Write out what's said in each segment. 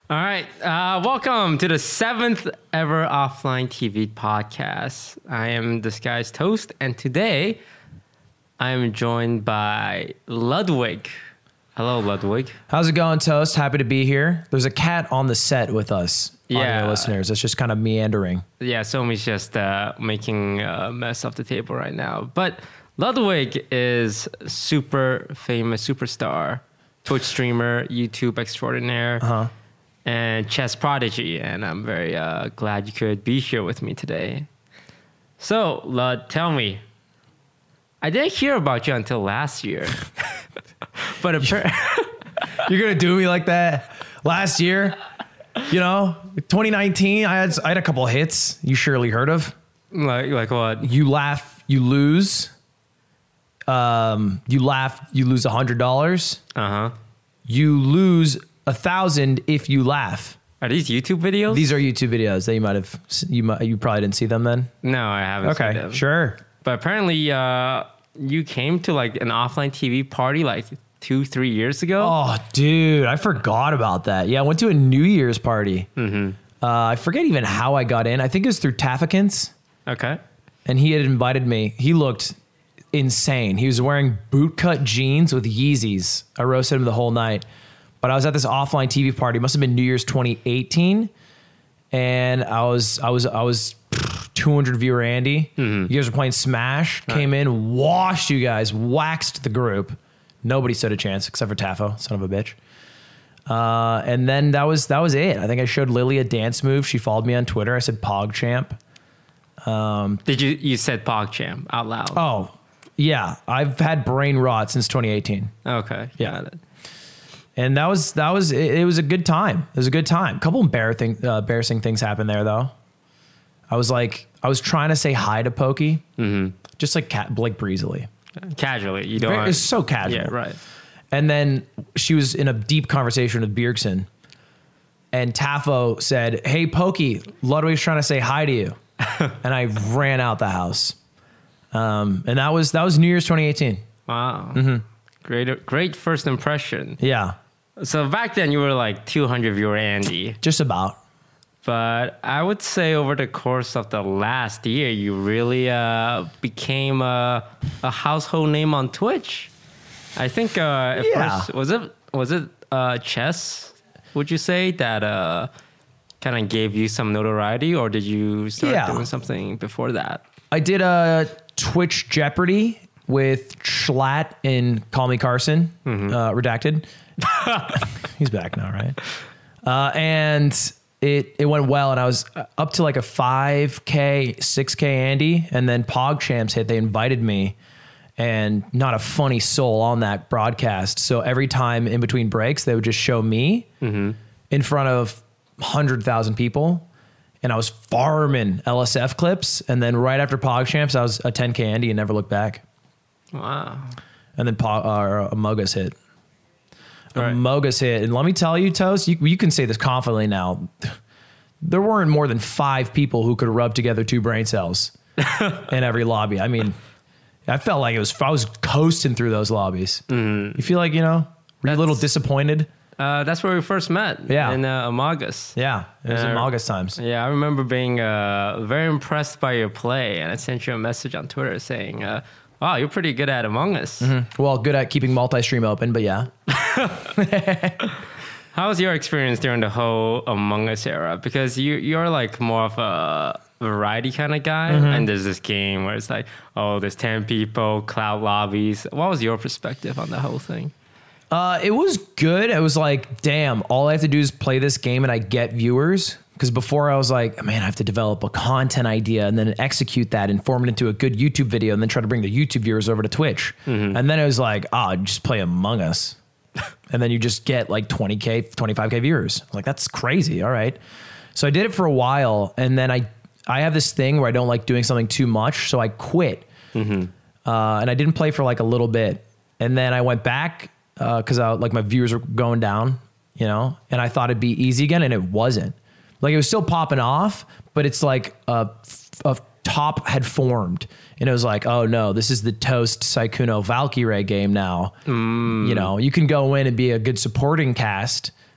All right. Welcome to the 7th ever Offline TV podcast. I am Disguised Toast, and today I am joined by Ludwig. Hello, Ludwig. How's it going, Toast? Happy to be here. There's a cat on the set with us, Yeah. listeners. It's just kind of meandering. Yeah, Somi's just making a mess of the table right now. But Ludwig is super famous superstar, Twitch streamer, YouTube extraordinaire, and chess prodigy. And I'm very glad you could be here with me today. So, Lud, tell me. I didn't hear about you until last year. But You're going to do me like that? Last year, 2019, I had a couple of hits you surely heard of. like what? You laugh, you lose. You laugh, you lose $100. Uh-huh. You lose 1,000 if you laugh. Are these YouTube videos? These are YouTube videos that you probably didn't see them then. No, I haven't seen them. Okay, sure. But apparently you came to like an offline TV party like 2-3 years ago. Oh, dude, I forgot about that. Yeah, I went to a New Year's party. I forget even how I got in. I think it was through Taffakins. Okay. And he had invited me. He looked insane. He was wearing bootcut jeans with Yeezys. I roasted him the whole night. But I was at this offline TV party. It must have been New Year's 2018. And I was 200 viewer Andy. You guys were playing Smash. Came in, washed you guys, waxed the group. Nobody stood a chance except for Taffo, son of a bitch. And then that was it. I think I showed Lily a dance move. She followed me on Twitter. I said PogChamp. Did you said PogChamp out loud? Oh, yeah. I've had brain rot since 2018. Okay. Yeah. Got it. And it was a good time. It was a good time. A couple embarrassing things happened there though. I was trying to say hi to Pokey. Just like breezily. Casually. You don't. It's so casual. Yeah, right. And then she was in a deep conversation with Bjergsen. And Taffo said, "Hey, Pokey, Ludwig's trying to say hi to you." And I ran out the house. And that was New Year's 2018. Wow. Great first impression. Yeah. So back then you were like 200 viewer Andy. Just about. But I would say over the course of the last year, you really became a household name on Twitch. I think at first, was it chess, would you say, that kind of gave you some notoriety, or did you start doing something before that? I did a Twitch Jeopardy with Schlatt and Call Me Carson, redacted. He's back now, right? And it went well, and I was up to like a 5K, 6K Andy, and then PogChamps hit. They invited me, and not a funny soul on that broadcast. So every time in between breaks, they would just show me in front of 100,000 people, and I was farming LSF clips. And then right after PogChamps, I was a 10K Andy and never looked back. Wow. And then Among Us hit. Right. Among Us hit. And let me tell you, Toast, you can say this confidently now. There weren't more than 5 people who could rub together 2 brain cells in every lobby. I mean, I felt like I was coasting through those lobbies. You feel like, were you a little disappointed? That's where we first met. Yeah. In Among Us. Yeah. It was Among Us times. Yeah, I remember being very impressed by your play, and I sent you a message on Twitter saying, wow, you're pretty good at Among Us. Well, good at keeping multi-stream open, but yeah. How was your experience during the whole Among Us era? Because you're like more of a variety kind of guy, and there's this game where it's like, oh, there's 10 people, cloud lobbies. What was your perspective on the whole thing? It was good. It was like, damn, all I have to do is play this game and I get viewers. Because before I was like, man, I have to develop a content idea and then execute that and form it into a good YouTube video and then try to bring the YouTube viewers over to Twitch. And then it was like, just play Among Us. And then you just get like 20K, 25K viewers. I was like, that's crazy. All right. So I did it for a while. And then I have this thing where I don't like doing something too much. So I quit. And I didn't play for like a little bit. And then I went back because my viewers were going down, and I thought it'd be easy again, and it wasn't. Like, it was still popping off, but it's like a top had formed, and it was like, oh no, this is the Toast Sykkuno Valkyrie game now. You can go in and be a good supporting cast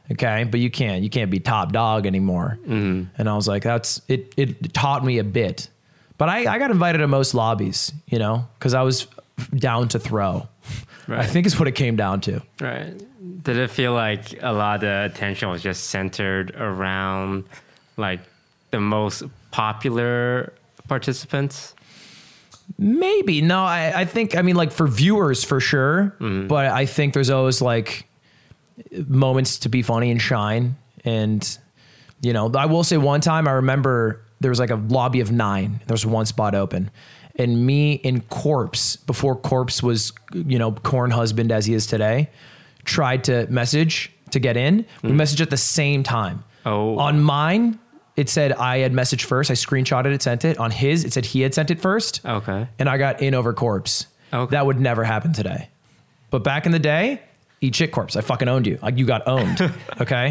Okay. But you can't be top dog anymore. And I was like, it taught me a bit, but I got invited to most lobbies, you know, cause I was down to throw. Right. I think is what it came down to. Right. Did it feel like a lot of the attention was just centered around like the most popular participants? Maybe. No, I think, I mean, like for viewers for sure, but I think there's always like moments to be funny and shine. And, you know, I will say one time I remember there was like a lobby of 9. There was one spot open. And me and Corpse, before Corpse was, you know, corn husband as he is today, tried to message to get in. We messaged at the same time. Oh. On mine, it said I had messaged first. I screenshotted it, sent it. On his, it said he had sent it first. Okay. And I got in over Corpse. Okay. That would never happen today. But back in the day, eat shit, Corpse. I fucking owned you. Like you got owned. Okay.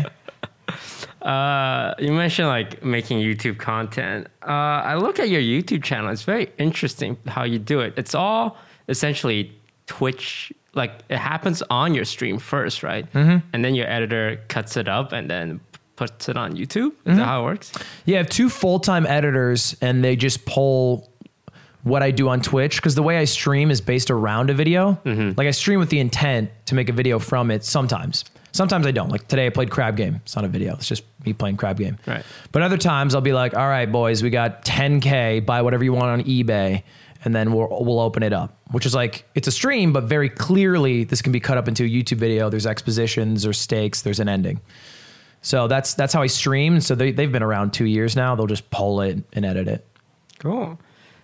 You mentioned like making YouTube content. I look at your YouTube channel. It's very interesting how you do it. It's all essentially Twitch. Like it happens on your stream first, right? And then your editor cuts it up and then puts it on YouTube. Is that how it works? Yeah, I have 2 full-time editors and they just pull what I do on Twitch. Cause the way I stream is based around a video. Like I stream with the intent to make a video from it sometimes. Sometimes I don't. Like today I played Crab Game. It's not a video. It's just me playing Crab Game. Right. But other times I'll be like, all right, boys, we got 10K, buy whatever you want on eBay. And then we'll open it up, which is like, it's a stream, but very clearly this can be cut up into a YouTube video. There's expositions, there's stakes, there's an ending. So that's how I stream. So they've been around 2 years now. They'll just pull it and edit it. Cool.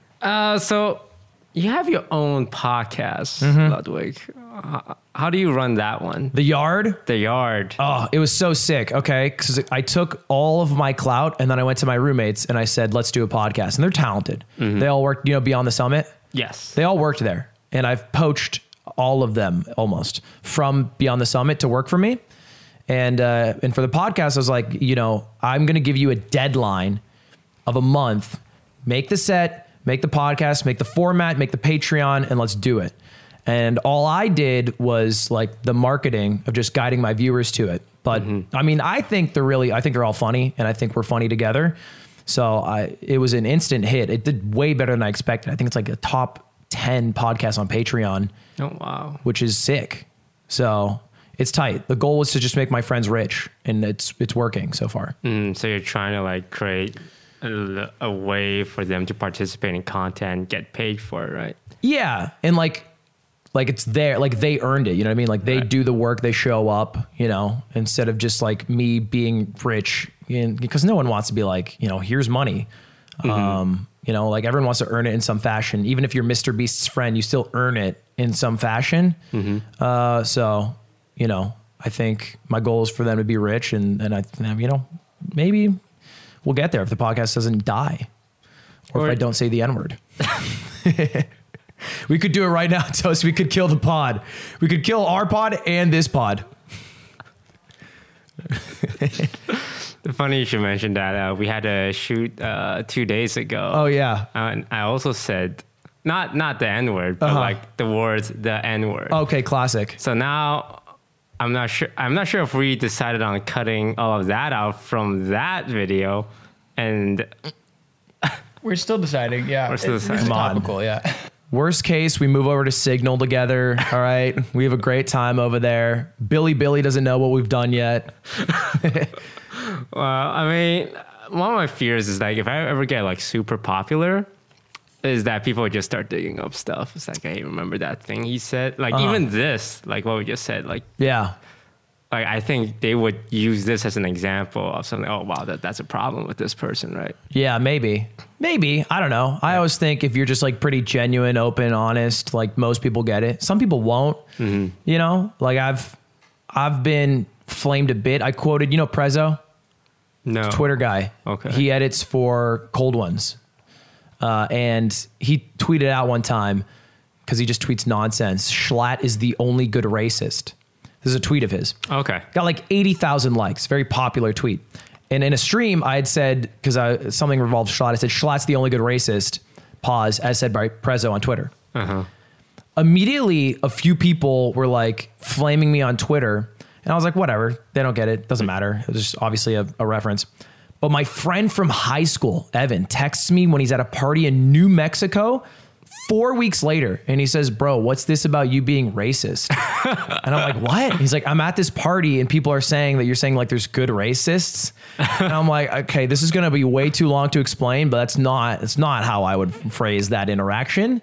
So you have your own podcast, Ludwig. How do you run that one? The Yard? The Yard. Oh, it was so sick. Okay. Because I took all of my clout and then I went to my roommates and I said, let's do a podcast. And they're talented. They all worked, you know, Beyond the Summit. Yes. They all worked there. And I've poached all of them almost from Beyond the Summit to work for me. And for the podcast, I was like, you know, I'm going to give you a deadline of a month. Make the set, make the podcast, make the format, make the Patreon, and let's do it. And all I did was like the marketing of just guiding my viewers to it. But I mean, I think they're all funny and I think we're funny together. So it was an instant hit. It did way better than I expected. I think it's like a top 10 podcast on Patreon. Oh, wow. Which is sick. So it's tight. The goal was to just make my friends rich and it's working so far. So you're trying to like create a way for them to participate in content, get paid for it, right? Yeah. And like it's there, like they earned it. You know what I mean? Like they do the work, they show up, you know, instead of just like me being rich because no one wants to be like, you know, here's money. You know, like everyone wants to earn it in some fashion. Even if you're Mr. Beast's friend, you still earn it in some fashion. So, you know, I think my goal is for them to be rich and I, you know, maybe we'll get there if the podcast doesn't die or if I don't say the N-word. We could do it right now, Toast. We could kill the pod. We could kill our pod and this pod. Funny you should mention that. We had a shoot 2 days ago. Oh, yeah. And I also said, not the N-word, but like the words, the N-word. Okay, classic. So now I'm not sure if we decided on cutting all of that out from that video. And we're still deciding. Yeah. We're still deciding. It's topical, yeah. Worst case, we move over to Signal together. All right. We have a great time over there. Billy doesn't know what we've done yet. Well, I mean, one of my fears is like if I ever get like super popular, is that people would just start digging up stuff. It's like, hey, remember that thing he said? Like even this, like what we just said, like yeah. Like I think they would use this as an example of something. Oh wow, that's a problem with this person, right? Yeah, maybe. I don't know. I always think if you're just like pretty genuine, open, honest, like most people get it. Some people won't. You know, like I've been flamed a bit. I quoted, you know, Prezzo, no Twitter guy. Okay, he edits for Cold Ones, and he tweeted out one time because he just tweets nonsense. Schlatt is the only good racist. This is a tweet of his. Okay. Got like 80,000 likes. Very popular tweet. And in a stream, I had said, because something revolved Schlatt, I said, Schlatt's the only good racist, pause, as said by Prezzo on Twitter. Immediately, a few people were like flaming me on Twitter And I was like, whatever, they don't get it. Doesn't matter. It was just obviously a reference. But my friend from high school, Evan, texts me when he's at a party in New Mexico 4 weeks later. And he says, bro, what's this about you being racist? And I'm like, what? He's like, I'm at this party and people are saying that you're saying like there's good racists. And I'm like, okay, this is going to be way too long to explain, but it's not how I would phrase that interaction.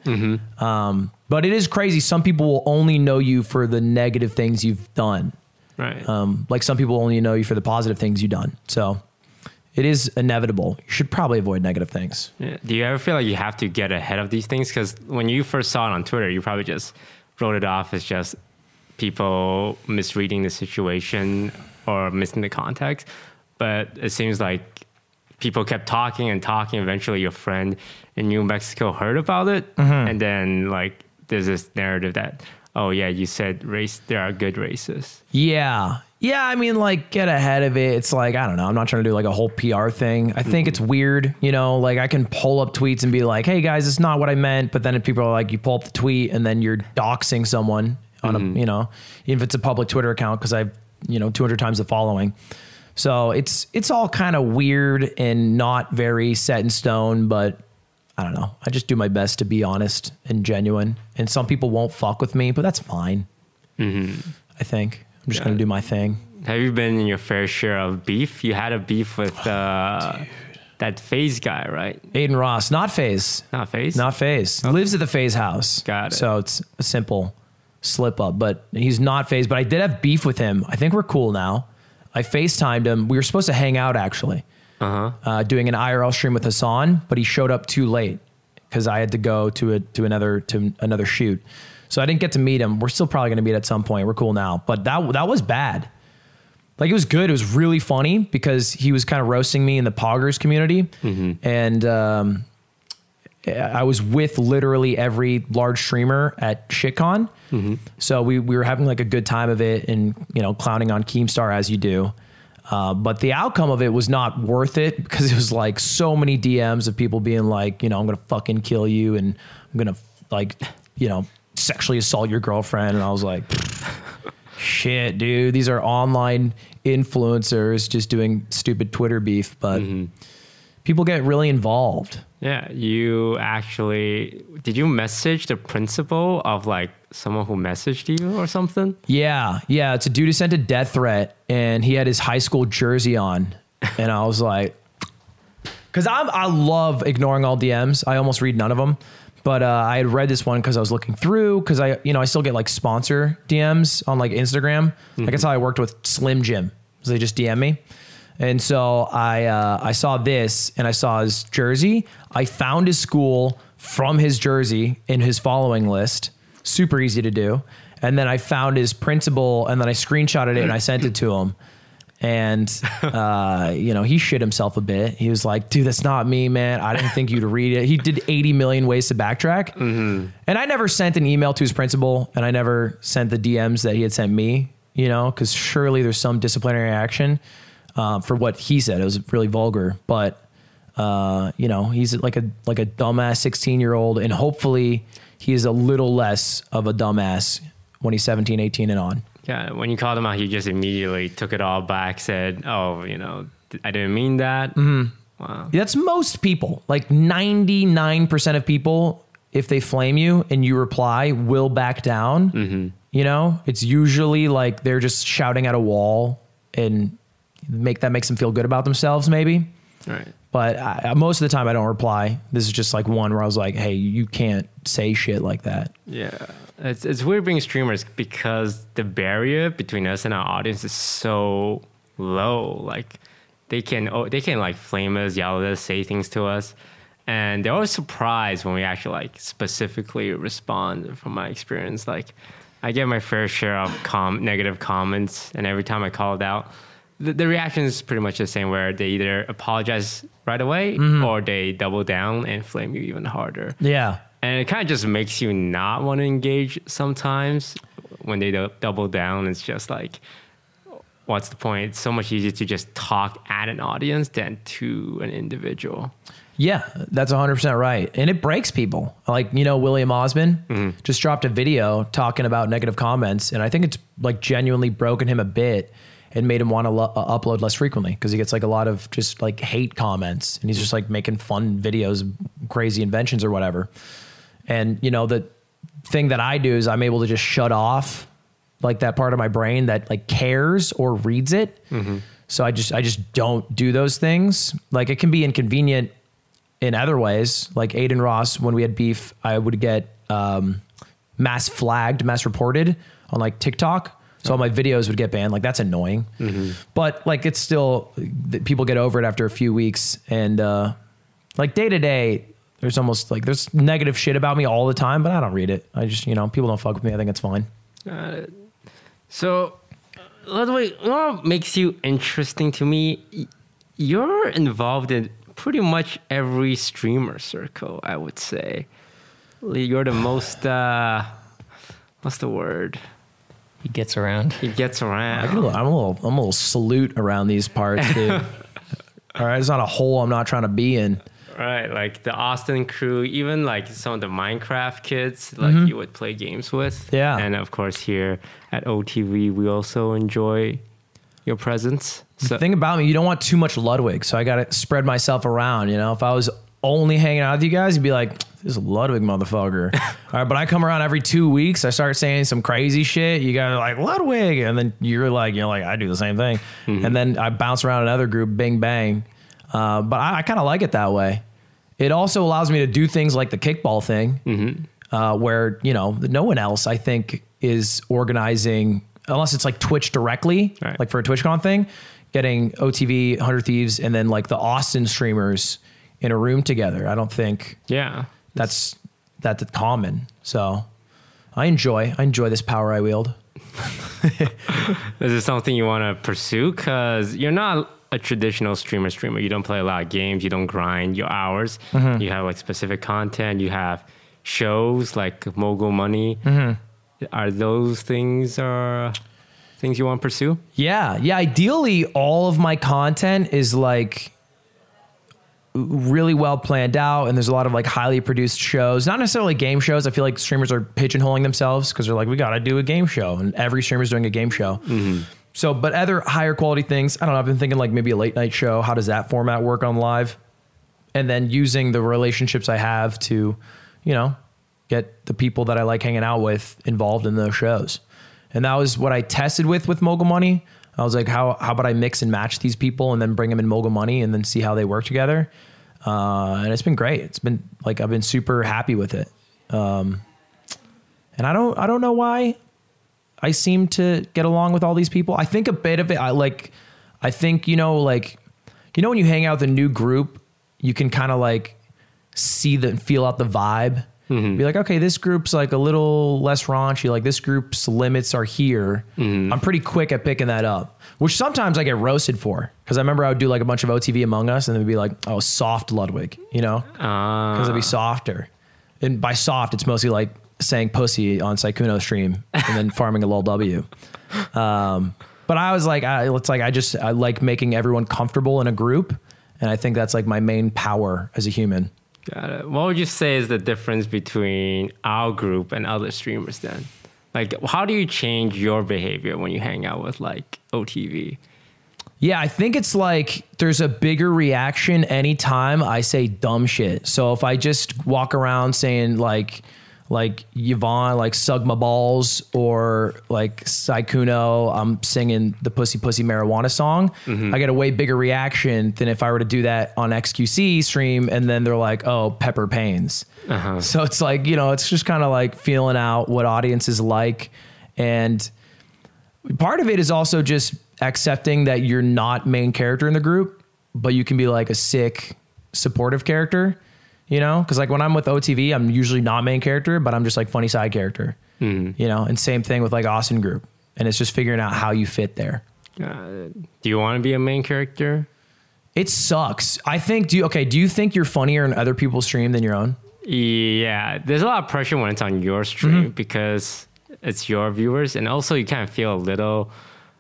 But it is crazy. Some people will only know you for the negative things you've done. Right. Like some people only know you for the positive things you've done. So it is inevitable. You should probably avoid negative things. Yeah. Do you ever feel like you have to get ahead of these things? Because when you first saw it on Twitter, you probably just wrote it off as just people misreading the situation or missing the context. But it seems like people kept talking and talking. Eventually, your friend in New Mexico heard about it. And then like there's this narrative that, oh yeah, you said there are good racists. Yeah. Yeah, I mean, like, get ahead of it. It's like, I don't know. I'm not trying to do like a whole PR thing. I think it's weird, you know, like I can pull up tweets and be like, hey guys, it's not what I meant. But then if people are like, you pull up the tweet and then you're doxing someone on a, you know, even if it's a public Twitter account, because I've, 200 times the following. So it's all kind of weird and not very set in stone, but I don't know. I just do my best to be honest and genuine. And some people won't fuck with me, but that's fine. I think. I'm just going to do my thing. Have you been in your fair share of beef? You had a beef with that FaZe guy, right? Aiden Ross. Not FaZe. Not FaZe? Not FaZe. Okay. Lives at the FaZe house. Got it. So it's a simple slip up. But he's not FaZe. But I did have beef with him. I think we're cool now. I FaceTimed him. We were supposed to hang out, actually. Doing an IRL stream with Hassan. But he showed up too late because I had to go to another shoot. So I didn't get to meet him. We're still probably going to meet at some point. We're cool now. But that was bad. Like, it was good. It was really funny because he was kind of roasting me in the Poggers community. And I was with literally every large streamer at ShitCon. So we were having like a good time of it and, clowning on Keemstar as you do. But the outcome of it was not worth it because it was like so many DMs of people being like, I'm going to fucking kill you. And I'm going to like, sexually assault your girlfriend. And I was like, shit, dude, these are online influencers just doing stupid Twitter beef, but people get really involved. Yeah. Did you message the principal of like someone who messaged you or something? Yeah. It's a dude who sent a death threat and he had his high school jersey on. And I was like, cause I love ignoring all DMs. I almost read none of them. But I had read this one because I was looking through because I still get like sponsor DMs on like Instagram. Like that's how I worked with Slim Jim. So they just DM me. And so I saw this and I saw his jersey. I found his school from his jersey in his following list. Super easy to do. And then I found his principal and then I screenshotted it and I sent it to him. And, he shit himself a bit. He was like, dude, that's not me, man. I didn't think you'd read it. He did 80 million ways to backtrack. And I never sent an email to his principal and I never sent the DMs that he had sent me, because surely there's some disciplinary action for what he said. It was really vulgar, but, he's like a dumbass 16-year-old and hopefully he is a little less of a dumbass when he's 17, 18 and on. Yeah, when you called him out, he just immediately took it all back, said, oh, I didn't mean that. Wow. That's most people. Like 99% of people, if they flame you and you reply, will back down. It's usually like they're just shouting at a wall and makes them feel good about themselves, maybe. Right. But most of the time I don't reply. This is just like one where I was like, hey, you can't say shit like that. Yeah. It's weird being streamers because the barrier between us and our audience is so low. Like they can like flame us, yell at us, say things to us. And they're always surprised when we actually like specifically respond from my experience. Like I get my fair share of negative comments and every time I call it out, the reaction is pretty much the same where they either apologize right away or they double down and flame you even harder. Yeah. And it kind of just makes you not want to engage sometimes when they double down. It's just like, what's the point? It's so much easier to just talk at an audience than to an individual. Yeah, that's 100% right. And it breaks people. Like, you know, William Osman just dropped a video talking about negative comments. And I think it's like genuinely broken him a bit and made him want to upload less frequently because he gets like a lot of just like hate comments. And he's just like making fun videos, crazy inventions or whatever. And, you know, the thing that I do is I'm able to just shut off like that part of my brain that like cares or reads it. So I just don't do those things. Like it can be inconvenient in other ways. Like Aiden Ross, when we had beef, I would get mass reported on like TikTok. So all my videos would get banned. Like that's annoying. But like it's still, people get over it after a few weeks. And like day to day, there's almost like there's negative shit about me all the time, but I don't read it. I just, you know, people don't fuck with me. I think it's fine. So, Ludwig, what makes you interesting to me? You're involved in pretty much every streamer circle, I would say. You're the most, what's the word? He gets around. He gets around. I'm a little salute around these parts, dude. All right, it's not a hole I'm not trying to be in. Right, like the Austin crew, even like some of the Minecraft kids, like you would play games with. Yeah. And of course here at OTV, we also enjoy your presence. The thing about me, you don't want too much Ludwig, so I got to spread myself around. You know, if I was only hanging out with you guys, you'd be like, this Ludwig motherfucker. All right, but I come around every 2 weeks. I start saying some crazy shit. You guys are like, Ludwig. And then you're like, I do the same thing. And then I bounce around another group, bing, bang. But I kind of like it that way. It also allows me to do things like the kickball thing, where, you know, no one else, I think, is organizing, unless it's like Twitch directly, like for a TwitchCon thing, getting OTV, 100 Thieves, and then like the Austin streamers in a room together. I don't think that's common. So I enjoy this power I wield. Is this something you want to pursue? Because you're not a traditional streamer. You don't play a lot of games. You don't grind your hours. You have like specific content. You have shows like Mogul Money. Are those things you want to pursue? Yeah. Ideally, all of my content is like really well planned out, and there's a lot of like highly produced shows, not necessarily game shows. I feel like streamers are pigeonholing themselves because they're like, we got to do a game show, and every streamer's doing a game show. So, but other higher quality things, I don't know, I've been thinking like maybe a late night show. How does that format work on live? And then using the relationships I have to, you know, get the people that I like hanging out with involved in those shows. And that was what I tested with Mogul Money. I was like, how about I mix and match these people and then bring them in Mogul Money and then see how they work together. And it's been great. It's been like, I've been super happy with it. And I don't know why I seem to get along with all these people. I think a bit of it, I think, you know, when you hang out with a new group, you can kind of like feel out the vibe. Be like, okay, this group's like a little less raunchy. Like this group's limits are here. I'm pretty quick at picking that up, which sometimes I get roasted for. Cause I remember I would do like a bunch of OTV Among Us and then it'd be like, oh, soft Ludwig, you know, cause it'd be softer. And by soft, it's mostly like saying pussy on Sykkuno stream and then farming a lol W. But I was like, I like making everyone comfortable in a group. And I think that's like my main power as a human. Got it. What would you say is the difference between our group and other streamers then? Like, how do you change your behavior when you hang out with like OTV? Yeah, I think it's like there's a bigger reaction anytime I say dumb shit. So if I just walk around saying like Yvonne, like sug my balls, or like Sykkuno, I'm singing the Pussy Pussy Marijuana song, I get a way bigger reaction than if I were to do that on XQC stream and then they're like, oh, Pepper Pains. So it's like, you know, it's just kind of like feeling out what audiences like. And part of it is also just accepting that you're not main character in the group, but you can be like a sick, supportive character. You know, because like when I'm with OTV, I'm usually not main character, but I'm just like funny side character. You know, and same thing with like Austin Group. And it's just figuring out how you fit there. Do you want to be a main character? It sucks. I think, do you think you're funnier in other people's stream than your own? Yeah, there's a lot of pressure when it's on your stream because it's your viewers. And also you kind of feel a little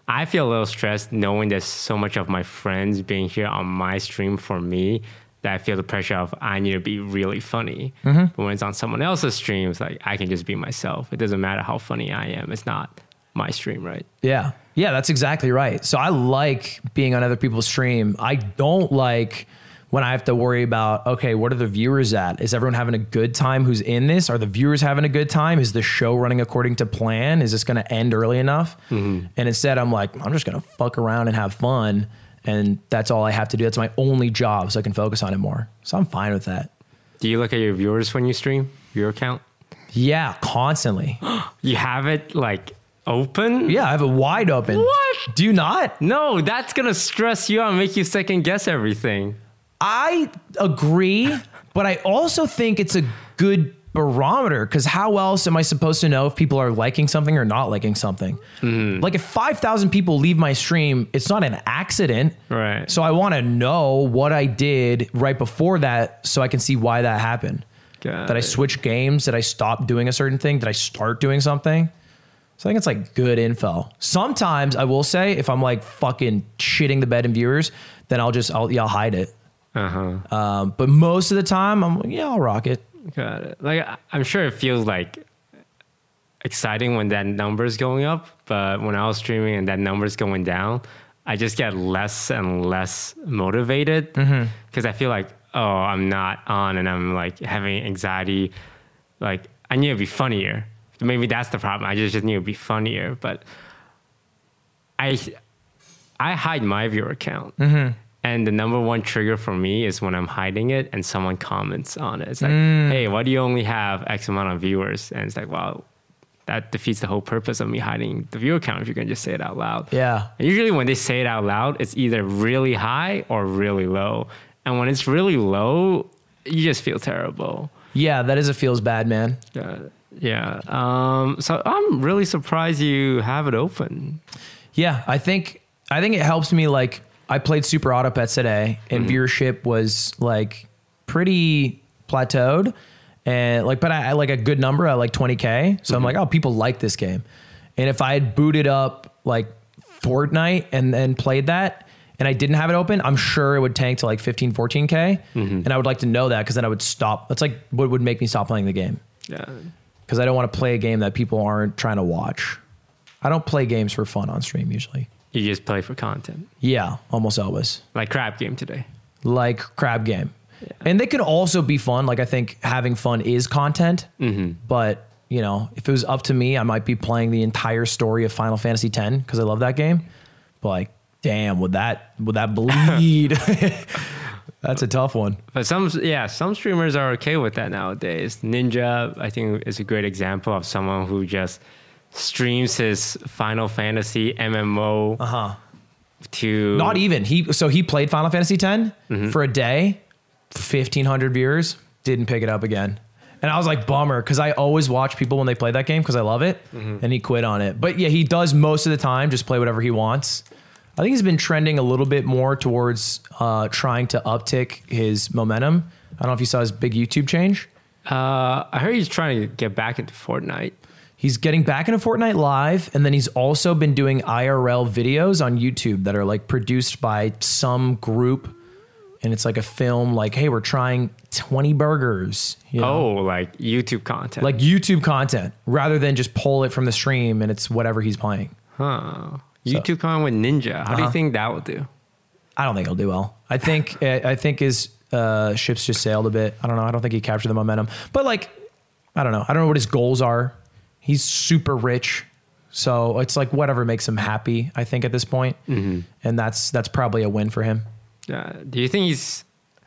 I feel a little stressed knowing there's so much of my friends being here on my stream for me that I feel the pressure of I need to be really funny. But when it's on someone else's stream, it's like I can just be myself. It doesn't matter how funny I am. It's not my stream, right? Yeah. Yeah, that's exactly right. So I like being on other people's stream. I don't like when I have to worry about, okay, what are the viewers at? Is everyone having a good time who's in this? Are the viewers having a good time? Is the show running according to plan? Is this going to end early enough? And instead I'm like, I'm just going to fuck around and have fun. And that's all I have to do. That's my only job, so I can focus on it more. So I'm fine with that. Do you look at your viewers when you stream, viewer count? Yeah, constantly. You have it like open? Yeah, I have it wide open. What? Do you not? No, that's going to stress you out and make you second guess everything. I agree, but I also think it's a good barometer because how else am I supposed to know if people are liking something or not liking something? Like if 5,000 people leave my stream, it's not an accident. Right. So I want to know what I did right before that so I can see why that happened. Did I switch games? Did I stop doing a certain thing? Did I start doing something? So I think it's like good info. Sometimes I will say if I'm like fucking shitting the bed in viewers, then I'll hide it. But most of the time I'm like, yeah, I'll rock it. Got it. Like I'm sure it feels like exciting when that number is going up, but when I was streaming and that number is going down, I just get less and less motivated because I feel like, oh, I'm not on and I'm like having anxiety. Like I need to be funnier. Maybe that's the problem. I just need to be funnier. But I hide my viewer count. And the number one trigger for me is when I'm hiding it and someone comments on it. It's like, hey, why do you only have X amount of viewers? And it's like, well, that defeats the whole purpose of me hiding the viewer count if you're going to just say it out loud. Yeah. And usually when they say it out loud, it's either really high or really low. And when it's really low, you just feel terrible. Yeah, that is a feels bad, man. Yeah. So I'm really surprised you have it open. Yeah, I think it helps me. Like I played Super Auto Pets today, and viewership was like pretty plateaued, and like, but I like a good number at like 20K. So I'm like, oh, people like this game. And if I had booted up like Fortnite and then played that, and I didn't have it open, I'm sure it would tank to like 15, 14K. And I would like to know that because then I would stop. That's like what would make me stop playing the game. Yeah. Because I don't want to play a game that people aren't trying to watch. I don't play games for fun on stream usually. You just play for content. Yeah, almost always. Like Crab Game today. Like Crab Game. Yeah. And they could also be fun. Like I think having fun is content. But, you know, if it was up to me, I might be playing the entire story of Final Fantasy X because I love that game. But like, damn, would that bleed? That's a tough one. But some streamers are okay with that nowadays. Ninja, I think, is a great example of someone who just streams his Final Fantasy MMO to... Not even. He played Final Fantasy X for a day, 1,500 viewers, didn't pick it up again. And I was like, bummer, because I always watch people when they play that game because I love it, and he quit on it. But yeah, he does most of the time just play whatever he wants. I think he's been trending a little bit more towards trying to uptick his momentum. I don't know if you saw his big YouTube change. I heard he's trying to get back into Fortnite. He's getting back into Fortnite Live, and then he's also been doing IRL videos on YouTube that are like produced by some group, and it's like a film like, hey, we're trying 20 burgers. You know? Oh, like YouTube content. Like YouTube content, rather than just pull it from the stream and it's whatever he's playing. YouTube content with Ninja. How do you think that will do? I don't think he'll do well. I think his ships just sailed a bit. I don't know. I don't think he captured the momentum. But like, I don't know. I don't know what his goals are. He's super rich. So it's like whatever makes him happy, I think, at this point. And that's probably a win for him. Do you think he's...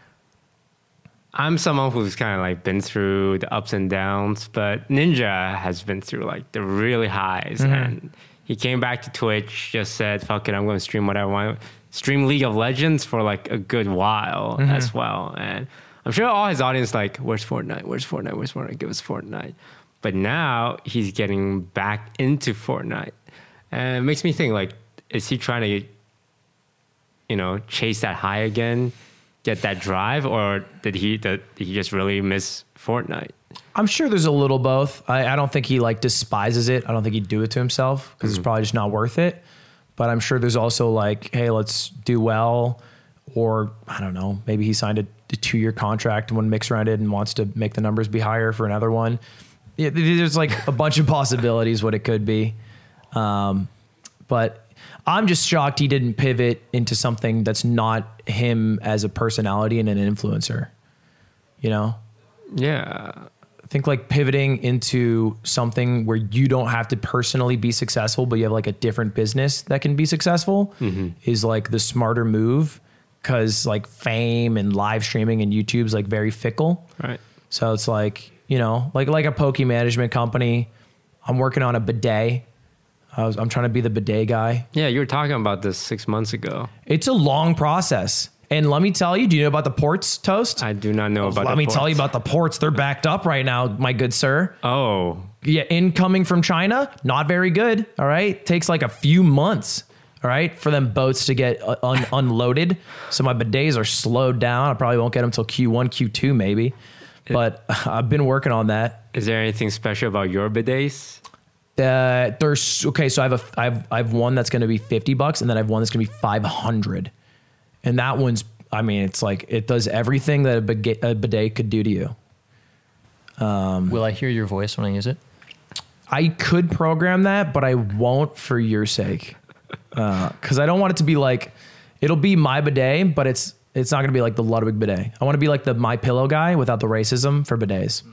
I'm someone who's kind of like been through the ups and downs, but Ninja has been through like the really highs. And he came back to Twitch, just said, fuck it, I'm going to stream whatever I want. Stream League of Legends for like a good while as well. And I'm sure all his audience like, where's Fortnite? Where's Fortnite? Where's Fortnite? Give us Fortnite. But now he's getting back into Fortnite. And it makes me think, like, is he trying to, you know, chase that high again, get that drive, or did he just really miss Fortnite? I'm sure there's a little both. I don't think he like despises it. I don't think he'd do it to himself because it's probably just not worth it. but I'm sure there's also like, hey, let's do well. Or I don't know, maybe he signed a 2-year contract when Mixer ended and wants to make the numbers be higher for another one. Yeah, there's like a bunch of possibilities what it could be. But I'm just shocked he didn't pivot into something that's not him as a personality and an influencer, you know? Yeah. I think like pivoting into something where you don't have to personally be successful, but you have like a different business that can be successful is like the smarter move. Cause like fame and live streaming and YouTube's like very fickle. Right. So it's like, you know, like a Poke management company. I'm working on a bidet. I'm trying to be the bidet guy. Yeah, you were talking about this 6 months ago. It's a long process. And let me tell you, do you know about the ports, Toast? I do not know about Let the me ports. tell you about the ports. They're backed up right now, my good sir. Oh. Yeah, incoming from China, not very good. All right. Takes like a few months. All right. For them boats to get unloaded. So my bidets are slowed down. I probably won't get them until Q1, Q2 maybe. But I've been working on that. Is there anything special about your bidets? There's okay. So I have one that's going to be $50 and then I have one that's going to be 500. And that one's, I mean, it's like, it does everything that a bidet could do to you. Will I hear your voice when I use it? I could program that, but I won't for your sake. Cause I don't want it to be like, it'll be my bidet, but it's not going to be like the Ludwig bidet. I want to be like the My Pillow guy without the racism for bidets.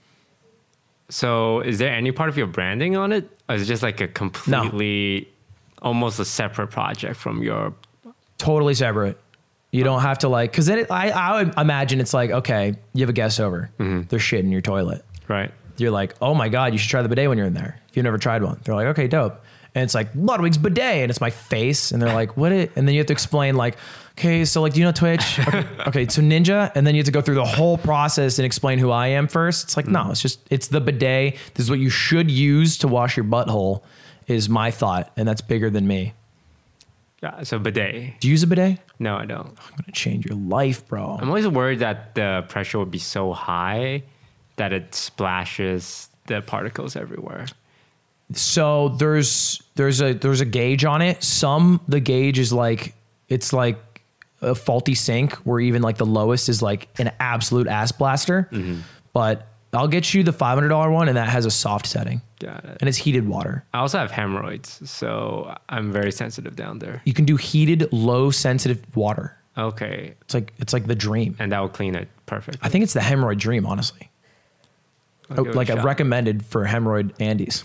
So is there any part of your branding on it? Or is it just like a completely, almost a separate project from your... Totally separate. You don't have to like, cause then I would imagine it's like, okay, you have a guest over. There's shit in your toilet. Right. You're like, oh my God, you should try the bidet when you're in there. If you've never tried one, they're like, okay, dope. And it's like Ludwig's bidet, and it's my face, and they're like, what it? And then you have to explain like, okay, so like, do you know Twitch? Okay, so Ninja, and then you have to go through the whole process and explain who I am first. It's like, no, it's the bidet. This is what you should use to wash your butthole, is my thought, and that's bigger than me. Yeah, so bidet. Do you use a bidet? No, I don't. I'm gonna change your life, bro. I'm always worried that the pressure would be so high that it splashes the particles everywhere. So there's a gauge on it. The gauge is like, it's like a faulty sink where even like the lowest is like an absolute ass blaster. But I'll get you the $500 one, and that has a soft setting. Got it. And it's heated water. I also have hemorrhoids, so I'm very sensitive down there. You can do heated, low sensitive water. Okay. It's like the dream. And that will clean it perfectly. I think it's the hemorrhoid dream, honestly. I'll give it a Like I shot. recommended for hemorrhoid Andes.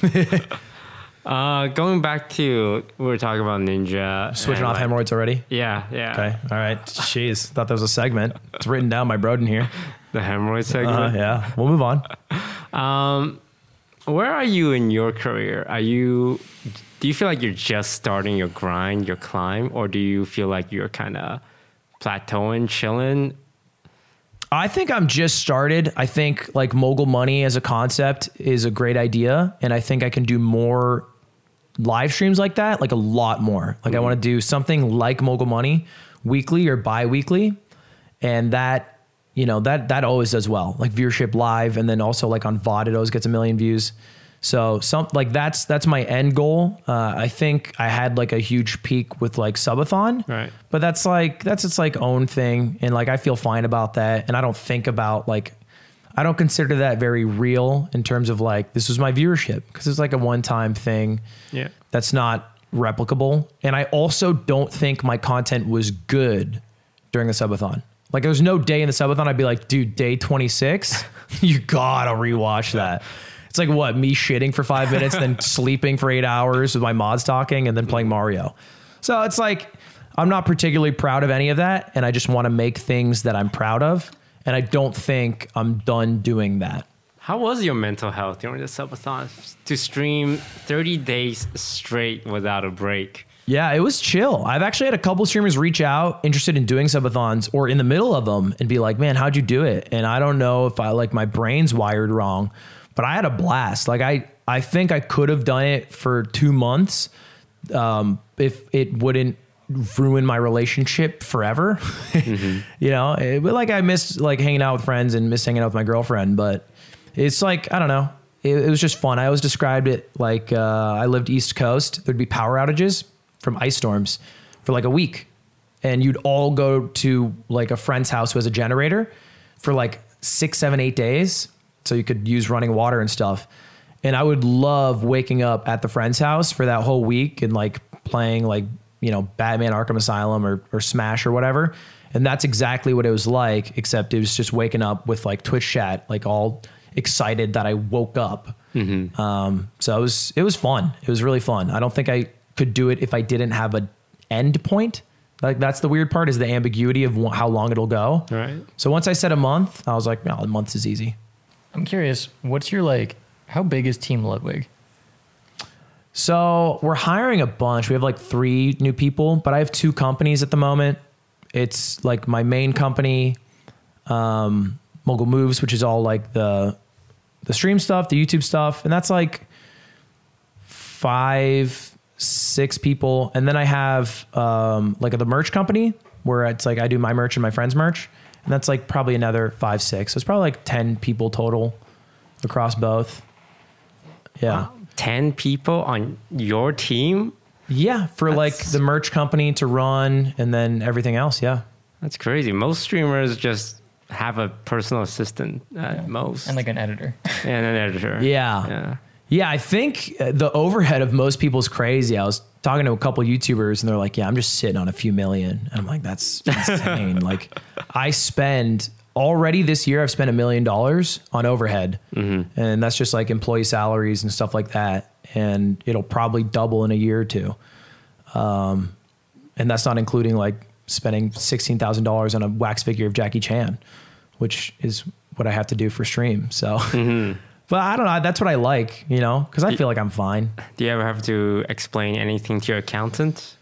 Going back to, we were talking about Ninja. Switching and off hemorrhoids already? Yeah, yeah. Okay. All right. Jeez. Thought that was a segment. It's written down by Broden here. The hemorrhoid segment. Yeah. We'll move on. Where are you in your career? Do you feel like you're just starting your grind, your climb, or do you feel like you're kind of plateauing, chilling? I think I'm just started. I think like mogul money as a concept is a great idea. And I think I can do more live streams like that, like a lot more. Like I want to do something like mogul money weekly or bi-weekly. And that, you know, that always does well, like viewership live. And then also like on VOD, it always gets 1 million views. So that's my end goal. I think I had like a huge peak with like subathon, Right. but that's its like own thing. And like, I feel fine about that. And I don't think about like, I don't consider that very real in terms of like, this was my viewership, because it's like a one-time thing. Yeah. That's not replicable. And I also don't think my content was good during the subathon. Like there's no day in the subathon I'd be like, dude, day 26, you gotta rewatch that. It's like what, me shitting for 5 minutes, then sleeping for 8 hours with my mods talking, and then playing Mario. So it's like, I'm not particularly proud of any of that. And I just want to make things that I'm proud of. And I don't think I'm done doing that. How was your mental health during the subathon to stream 30 days straight without a break? Yeah, it was chill. I've actually had a couple streamers reach out interested in doing subathons or in the middle of them and be like, man, how'd you do it? And I don't know if my brain's wired wrong, but I had a blast. Like I think I could have done it for 2 months if it wouldn't ruin my relationship forever. You know, like I missed like hanging out with friends and miss hanging out with my girlfriend, but it's like, I don't know. It was just fun. I always described it like I lived East Coast. There'd be power outages from ice storms for like a week. And you'd all go to like a friend's house who has a generator for like 6, 7, 8 days. So you could use running water and stuff. And I would love waking up at the friend's house for that whole week and like playing like, you know, Batman Arkham Asylum or Smash or whatever. And that's exactly what it was like, except it was just waking up with like Twitch chat, like all excited that I woke up. So it was fun. It was really fun. I don't think I could do it if I didn't have an end point. Like that's the weird part, is the ambiguity of how long it'll go. Right. So once I said a month, I was like, no, a month is easy. I'm curious, what's your like, how big is Team Ludwig? So we're hiring a bunch. We have like 3 new people, but I have 2 companies at the moment. It's like my main company, Mogul Moves, which is all like the stream stuff, the YouTube stuff. And that's like 5, 6 people. And then I have like the merch company where it's like I do my merch and my friend's merch. And that's like probably another 5, 6. So it's probably like 10 people total across both. Yeah. Wow. 10 people on your team? Yeah. For like the merch company to run and then everything else. Yeah. That's crazy. Most streamers just have a personal assistant at most. And like an editor. And an editor. Yeah. Yeah. I think the overhead of most people is crazy. I was talking to a couple YouTubers and they're like, yeah, I'm just sitting on a few million. And I'm like, that's insane. Like I spend already this year, I've spent $1 million on overhead. And that's just like employee salaries and stuff like that. And it'll probably double in a year or 2. And that's not including like spending $16,000 on a wax figure of Jackie Chan, which is what I have to do for stream. So, but I don't know. That's what I like, you know, because I feel like I'm fine. Do you ever have to explain anything to your accountant?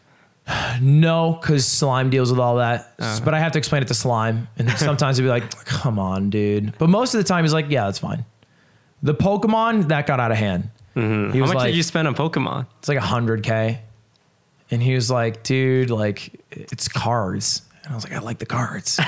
No, because Slime deals with all that. But I have to explain it to Slime. And sometimes he'd be like, come on, dude. But most of the time he's like, yeah, that's fine. The Pokemon, that got out of hand. How much did you spend on Pokemon? It's like $100K. And he was like, dude, like it's cards. And I was like, I like the cards.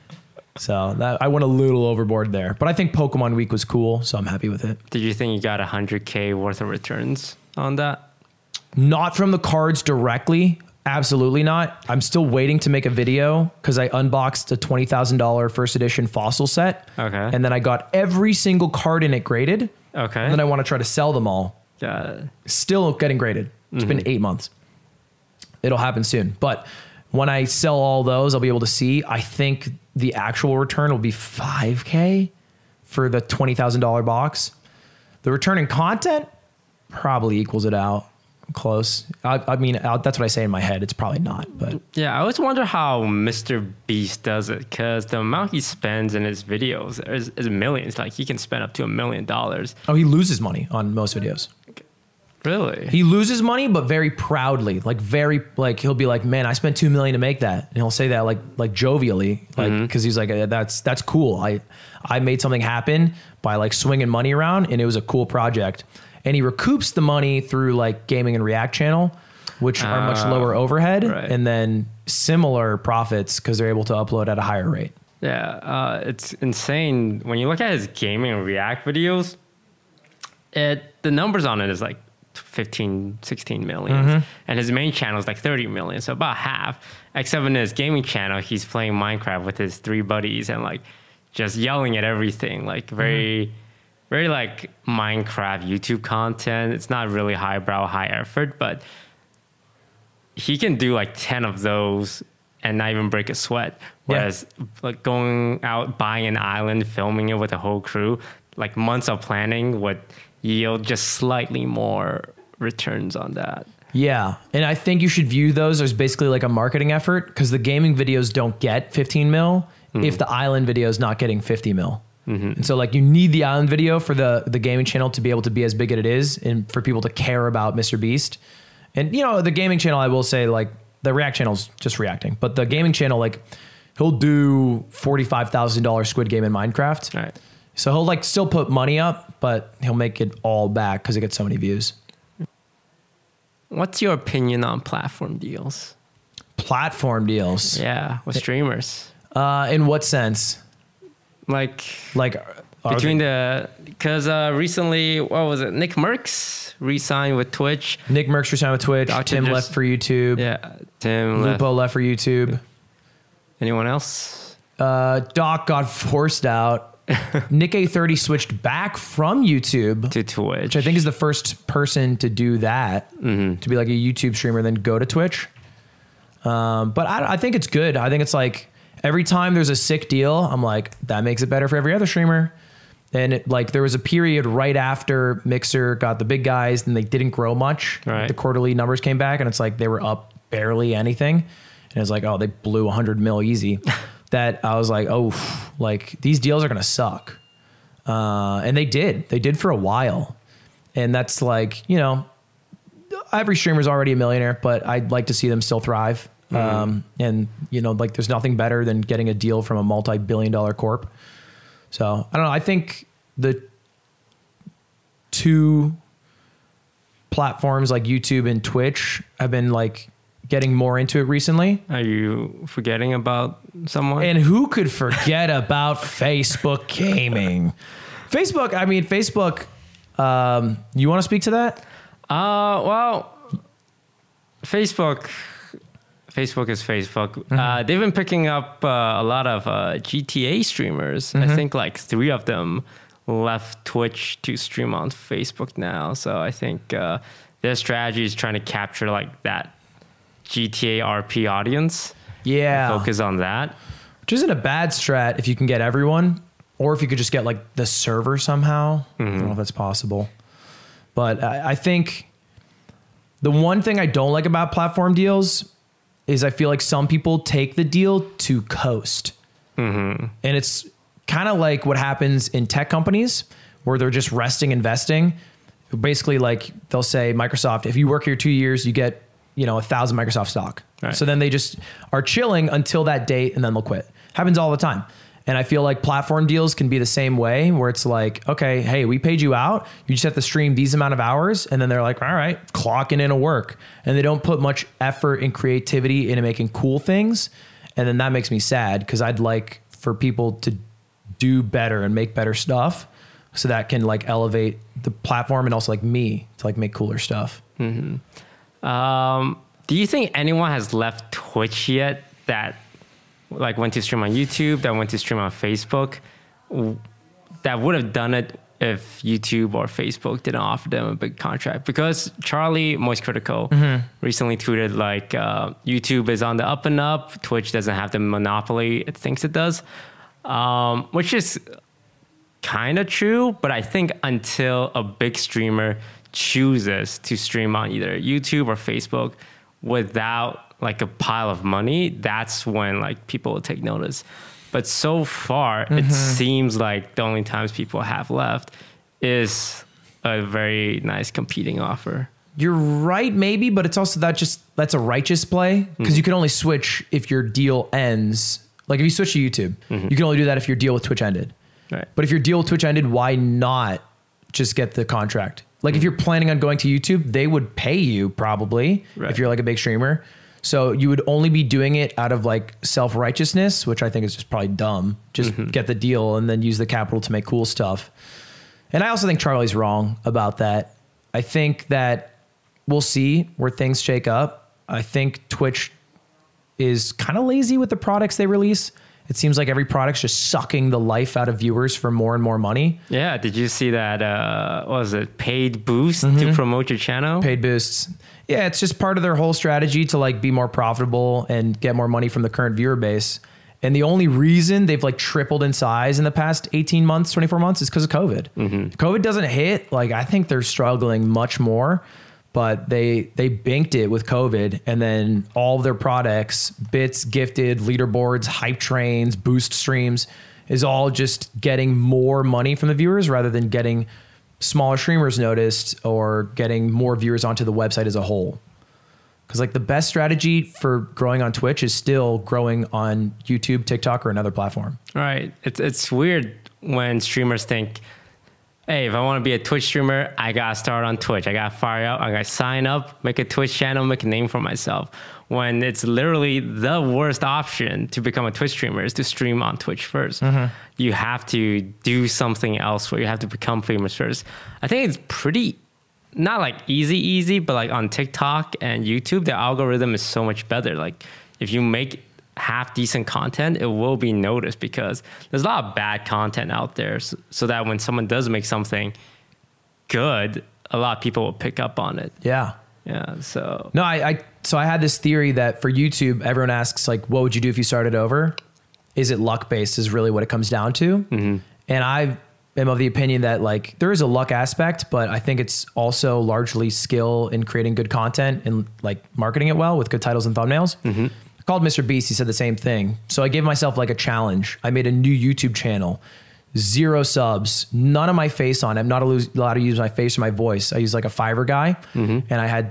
So that I went a little overboard there. But I think Pokemon Week was cool. So I'm happy with it. Did you think you got $100K worth of returns on that? Not from the cards directly. Absolutely not. I'm still waiting to make a video because I unboxed a $20,000 first edition fossil set. Okay. And then I got every single card in it graded. Okay. And then I want to try to sell them all. Got it. Still getting graded. It's been 8 months. It'll happen soon. But when I sell all those, I'll be able to see. I think the actual return will be $5K for the $20,000 box. The return in content probably equals it out. Close. I mean, that's what I say in my head. It's probably not, but yeah, I always wonder how Mr. Beast does it, because the amount he spends in his videos is millions. Like he can spend up to $1 million. Oh, he loses money on most videos. Really? He loses money, but very proudly. Like he'll be like, "Man, I spent $2 million to make that," and he'll say that like jovially, like because he's like, "That's cool. I made something happen by like swinging money around, and it was a cool project." And he recoups the money through like gaming and React channel, which are much lower overhead, right. And then similar profits because they're able to upload at a higher rate. Yeah, it's insane when you look at his gaming and React videos. The numbers on it is like 15, 16 million, and his main channel is like 30 million, so about half. Except in his gaming channel, he's playing Minecraft with his 3 buddies and like just yelling at everything, like very like Minecraft YouTube content. It's not really highbrow, high effort, but he can do like 10 of those and not even break a sweat. Whereas like going out, buying an island, filming it with a whole crew, like months of planning would yield just slightly more returns on that. Yeah. And I think you should view those as basically like a marketing effort, because the gaming videos don't get 15 mil if the island video is not getting 50 mil. And so like you need the island video for the gaming channel to be able to be as big as it is and for people to care about Mr. Beast. And you know, the gaming channel, I will say, like the React channel's just reacting, but the gaming channel, like he'll do $45,000 Squid Game in Minecraft. Right. So he'll like still put money up, but he'll make it all back because it gets so many views. What's your opinion on platform deals? Platform deals? Yeah, with streamers. In what sense? Like between because recently, what was it? Nick Merckx re-signed with Twitch. Nick Merckx resigned with Twitch. Tim Just- left for YouTube. Yeah, Tim Lupo left for YouTube. Anyone else? Doc got forced out. Nick A30 switched back from YouTube To Twitch. which I think is the first person to do that, to be like a YouTube streamer, then go to Twitch. But I think it's good. I think it's like every time there's a sick deal, I'm like, that makes it better for every other streamer. And there was a period right after Mixer got the big guys and they didn't grow much. Right. The quarterly numbers came back and it's like they were up barely anything. And it's like, oh, they blew 100 mil easy. That I was like, oh, like these deals are going to suck. And they did for a while. And that's like, every streamer's already a millionaire, but I'd like to see them still thrive. And like there's nothing better than getting a deal from a multi-billion-dollar corp. So I don't know. I think the two platforms like YouTube and Twitch have been like getting more into it recently. Are you forgetting about someone? And who could forget about Facebook gaming? Facebook, you want to speak to that? Well, Facebook is Facebook. They've been picking up a lot of GTA streamers. I think like 3 of them left Twitch to stream on Facebook now. So I think their strategy is trying to capture like that GTA RP audience. Yeah. Focus on that. Which isn't a bad strat if you can get everyone, or if you could just get like the server somehow. I don't know if that's possible. But I think the one thing I don't like about platform deals is I feel like some people take the deal to coast. And it's kind of like what happens in tech companies where they're just resting investing. Basically, like they'll say, Microsoft, if you work here 2 years, you get 1,000 Microsoft stock. Right. So then they just are chilling until that date and then they'll quit. Happens all the time. And I feel like platform deals can be the same way where it's like, okay, hey, we paid you out. You just have to stream these amount of hours. And then they're like, all right, clocking in a work. And they don't put much effort and creativity into making cool things. And then that makes me sad because I'd like for people to do better and make better stuff so that can like elevate the platform and also like me to like make cooler stuff. Do you think anyone has left Twitch yet that like went to stream on YouTube, that went to stream on Facebook, that would have done it if YouTube or Facebook didn't offer them a big contract? Because Charlie Moist Critical recently tweeted like YouTube is on the up and up, Twitch doesn't have the monopoly it thinks it does, which is kind of true. But I think until a big streamer chooses to stream on either YouTube or Facebook without like a pile of money, that's when like people will take notice. But so far, it seems like the only times people have left is a very nice competing offer. You're right, maybe, but it's also that's a righteous play because you can only switch if your deal ends. Like if you switch to YouTube, you can only do that if your deal with Twitch ended. Right. But if your deal with Twitch ended, why not just get the contract? Like if you're planning on going to YouTube, they would pay you probably if you're like a big streamer. So you would only be doing it out of like self-righteousness, which I think is just probably dumb. Just get the deal and then use the capital to make cool stuff. And I also think Charlie's wrong about that. I think that we'll see where things shake up. I think Twitch is kind of lazy with the products they release. It seems like every product's just sucking the life out of viewers for more and more money. Yeah. Did you see that, what was it, paid boost to promote your channel? Paid boosts. Yeah, it's just part of their whole strategy to like be more profitable and get more money from the current viewer base. And the only reason they've like tripled in size in the past 18 months, 24 months is because of COVID. COVID doesn't hit. Like I think they're struggling much more, but they banked it with COVID, and then all of their products, bits, gifted, leaderboards, hype trains, boost streams, is all just getting more money from the viewers rather than getting smaller streamers noticed or getting more viewers onto the website as a whole. Because like the best strategy for growing on Twitch is still growing on YouTube, TikTok, or another platform. Right. It's weird when streamers think hey, if I want to be a Twitch streamer, I got to start on Twitch. I got to fire up. I got to sign up, make a Twitch channel, make a name for myself. When it's literally the worst option to become a Twitch streamer is to stream on Twitch first. You have to do something else where you have to become famous first. I think it's pretty, not like easy, but like on TikTok and YouTube, the algorithm is so much better. Like if you make half decent content, it will be noticed because there's a lot of bad content out there. So that when someone does make something good, a lot of people will pick up on it. Yeah. Yeah. So no, I had this theory that for YouTube, everyone asks like, what would you do if you started over? Is it luck based is really what it comes down to. And I am of the opinion that like there is a luck aspect, but I think it's also largely skill in creating good content and like marketing it well with good titles and thumbnails. I called Mr. Beast. He said the same thing. So I gave myself like a challenge. I made a new YouTube channel, 0 subs, none of my face on it. I'm not allowed to use my face or my voice. I use like a Fiverr guy and I had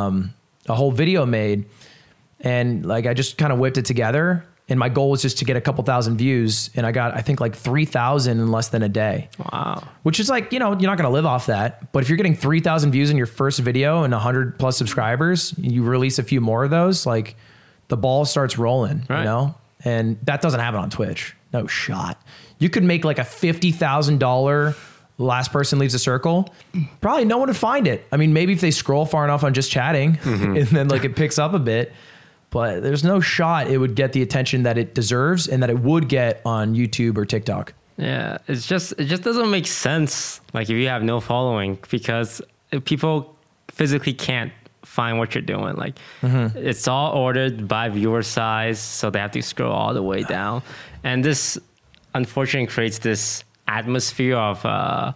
a whole video made and like I just kind of whipped it together. And my goal was just to get a couple thousand views. And I got, I think like 3,000 in less than a day. Wow. Which is like, you know, you're not going to live off that. But if you're getting 3,000 views in your first video and 100 plus subscribers, you release a few more of those, like the ball starts rolling, you know? And that doesn't happen on Twitch. No shot. You could make like a $50,000 last person leaves the circle. Probably no one would find it. I mean, maybe if they scroll far enough on just chatting and then like it picks up a bit. But there's no shot it would get the attention that it deserves and that it would get on YouTube or TikTok. Yeah, it just doesn't make sense. Like if you have no following, because people physically can't find what you're doing. Like it's all ordered by viewer size, so they have to scroll all the way down. And this unfortunately creates this atmosphere of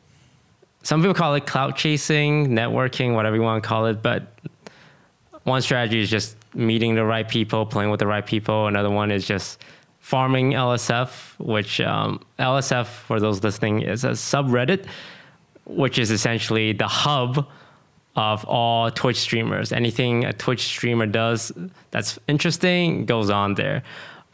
some people call it clout chasing, networking, whatever you want to call it. But one strategy is just meeting the right people, playing with the right people. Another one is just farming LSF, which LSF, for those listening, is a subreddit, which is essentially the hub of all Twitch streamers. Anything a Twitch streamer does that's interesting goes on there.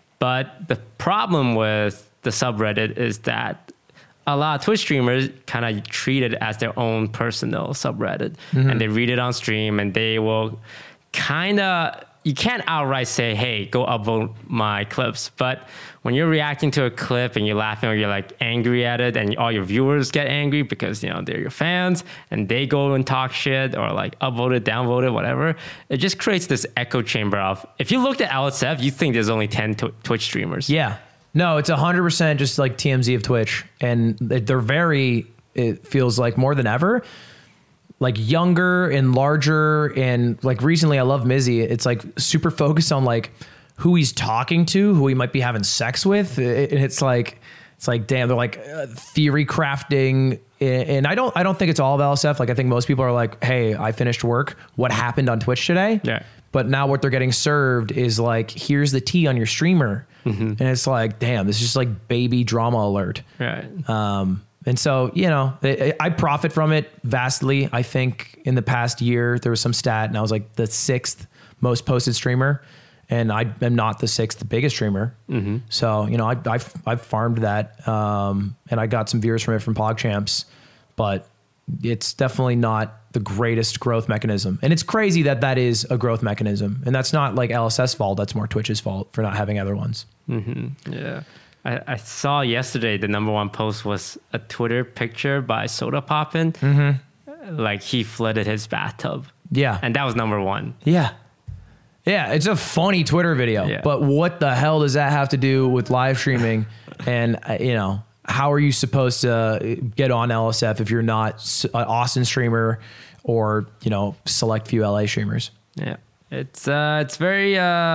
But the problem with the subreddit is that a lot of Twitch streamers kind of treat it as their own personal subreddit. And they read it on stream and they will kind of, you can't outright say, hey, go upvote my clips. But when you're reacting to a clip and you're laughing or you're like angry at it and all your viewers get angry because, you know, they're your fans and they go and talk shit or like upvote it, downvote it, whatever, it just creates this echo chamber of, if you looked at LSF, you think there's only 10 Twitch streamers. Yeah. No, it's 100% just like TMZ of Twitch. And they're very, it feels like more than ever, like younger and larger. And like recently I love Mizzy. It's like super focused on like who he's talking to, who he might be having sex with. It's like, damn, they're like theory crafting. And I don't think it's all of LSF. Like I think most people are like, hey, I finished work. What happened on Twitch today? Yeah. But now what they're getting served is like, here's the tea on your streamer. And it's like, damn, this is just like baby drama alert. Right. And so, you know, I profit from it vastly. I think in the past year, there was some stat and I was like the 6th most posted streamer and I am not the 6th biggest streamer. So, you know, I've farmed that and I got some viewers from it from PogChamps, but it's definitely not the greatest growth mechanism. And it's crazy that that is a growth mechanism. And that's not like LSS fault. That's more Twitch's fault for not having other ones. Yeah. I saw yesterday the #1 post was a Twitter picture by Soda Poppin'. Like he flooded his bathtub. Yeah. And that was #1. Yeah. Yeah. It's a funny Twitter video. Yeah. But what the hell does that have to do with live streaming? And, you know, how are you supposed to get on LSF if you're not an Austin streamer or, you know, select few LA streamers? Yeah. It's very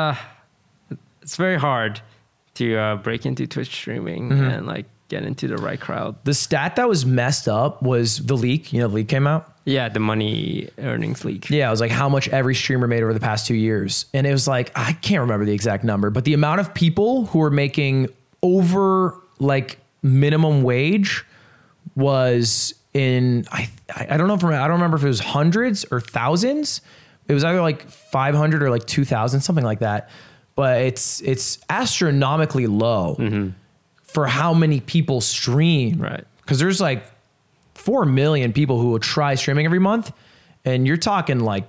hard to break into Twitch streaming and like get into the right crowd. The stat that was messed up was the leak. You know, the leak came out. Yeah, the money earnings leak. Yeah, it was like how much every streamer made over the past 2 years. And it was like, I can't remember the exact number, but the amount of people who were making over like minimum wage was in, I don't know, I don't remember if it was hundreds or thousands. It was either like 500 or like 2,000, something like that. But it's astronomically low for how many people stream. Right. Because there's like 4 million people who will try streaming every month. And you're talking like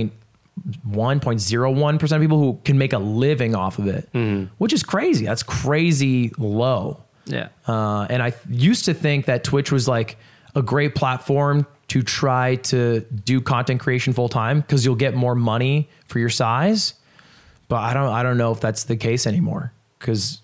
0.01% of people who can make a living off of it, which is crazy. That's crazy low. Yeah. And I used to think that Twitch was like a great platform to try to do content creation full time because you'll get more money for your size. But I don't know if that's the case anymore because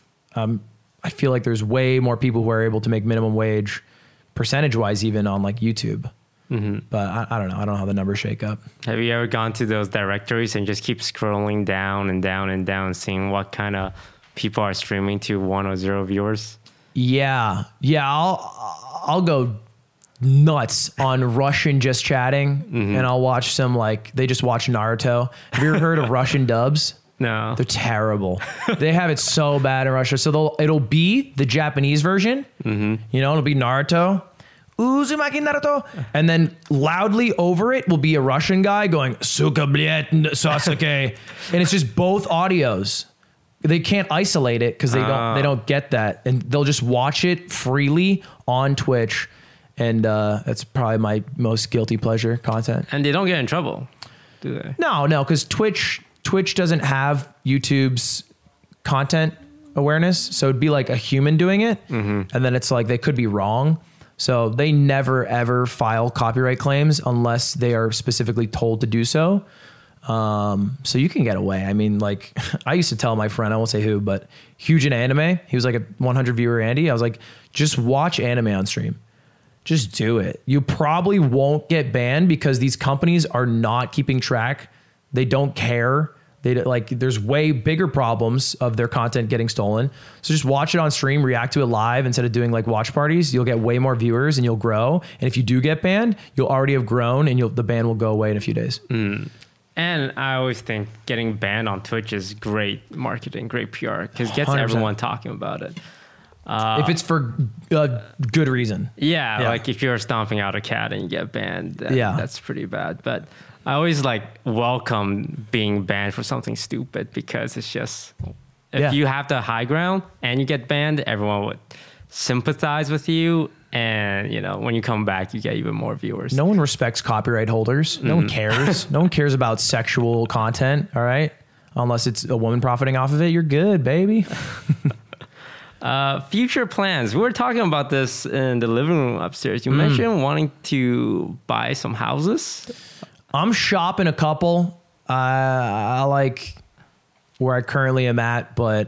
I feel like there's way more people who are able to make minimum wage percentage wise, even on like YouTube. But I don't know. I don't know how the numbers shake up. Have you ever gone to those directories and just keep scrolling down and down and down, seeing what kind of people are streaming to 1 or 0 viewers? Yeah. I'll go nuts on Russian just chatting, and I'll watch some like they just watch Naruto. Have you ever heard of Russian dubs? No. They're terrible. They have it so bad in Russia. So it'll be the Japanese version. You know, it'll be Naruto. Uzumaki Naruto. And then loudly over it will be a Russian guy going, Suka blyet Sasuke. And it's just both audios. They can't isolate it because they don't get that. And they'll just watch it freely on Twitch. And that's probably my most guilty pleasure content. And they don't get in trouble, do they? No, because Twitch doesn't have YouTube's content awareness. So it'd be like a human doing it. And then it's like they could be wrong. So they never, ever file copyright claims unless they are specifically told to do so. So you can get away. I mean, like I used to tell my friend, I won't say who, but huge in anime. He was like a 100 viewer Andy. I was like, just watch anime on stream. Just do it. You probably won't get banned because these companies are not keeping track. They don't care. There's way bigger problems of their content getting stolen. So just watch it on stream, react to it live instead of doing like watch parties. You'll get way more viewers and you'll grow. And if you do get banned, you'll already have grown and the ban will go away in a few days. And I always think getting banned on Twitch is great marketing, great PR because it gets 100%. everyone talking about it. If it's for good reason. Yeah, like if you're stomping out a cat and you get banned, that's pretty bad. But I always like welcome being banned for something stupid because it's just if you have the high ground and you get banned, everyone would sympathize with you. And, you know, when you come back, you get even more viewers. No one respects copyright holders. No one cares. No one cares about sexual content. All right. Unless it's a woman profiting off of it. You're good, baby. Future plans. We were talking about this in the living room upstairs. You mentioned wanting to buy some houses. I'm shopping a couple. I like where I currently am at, but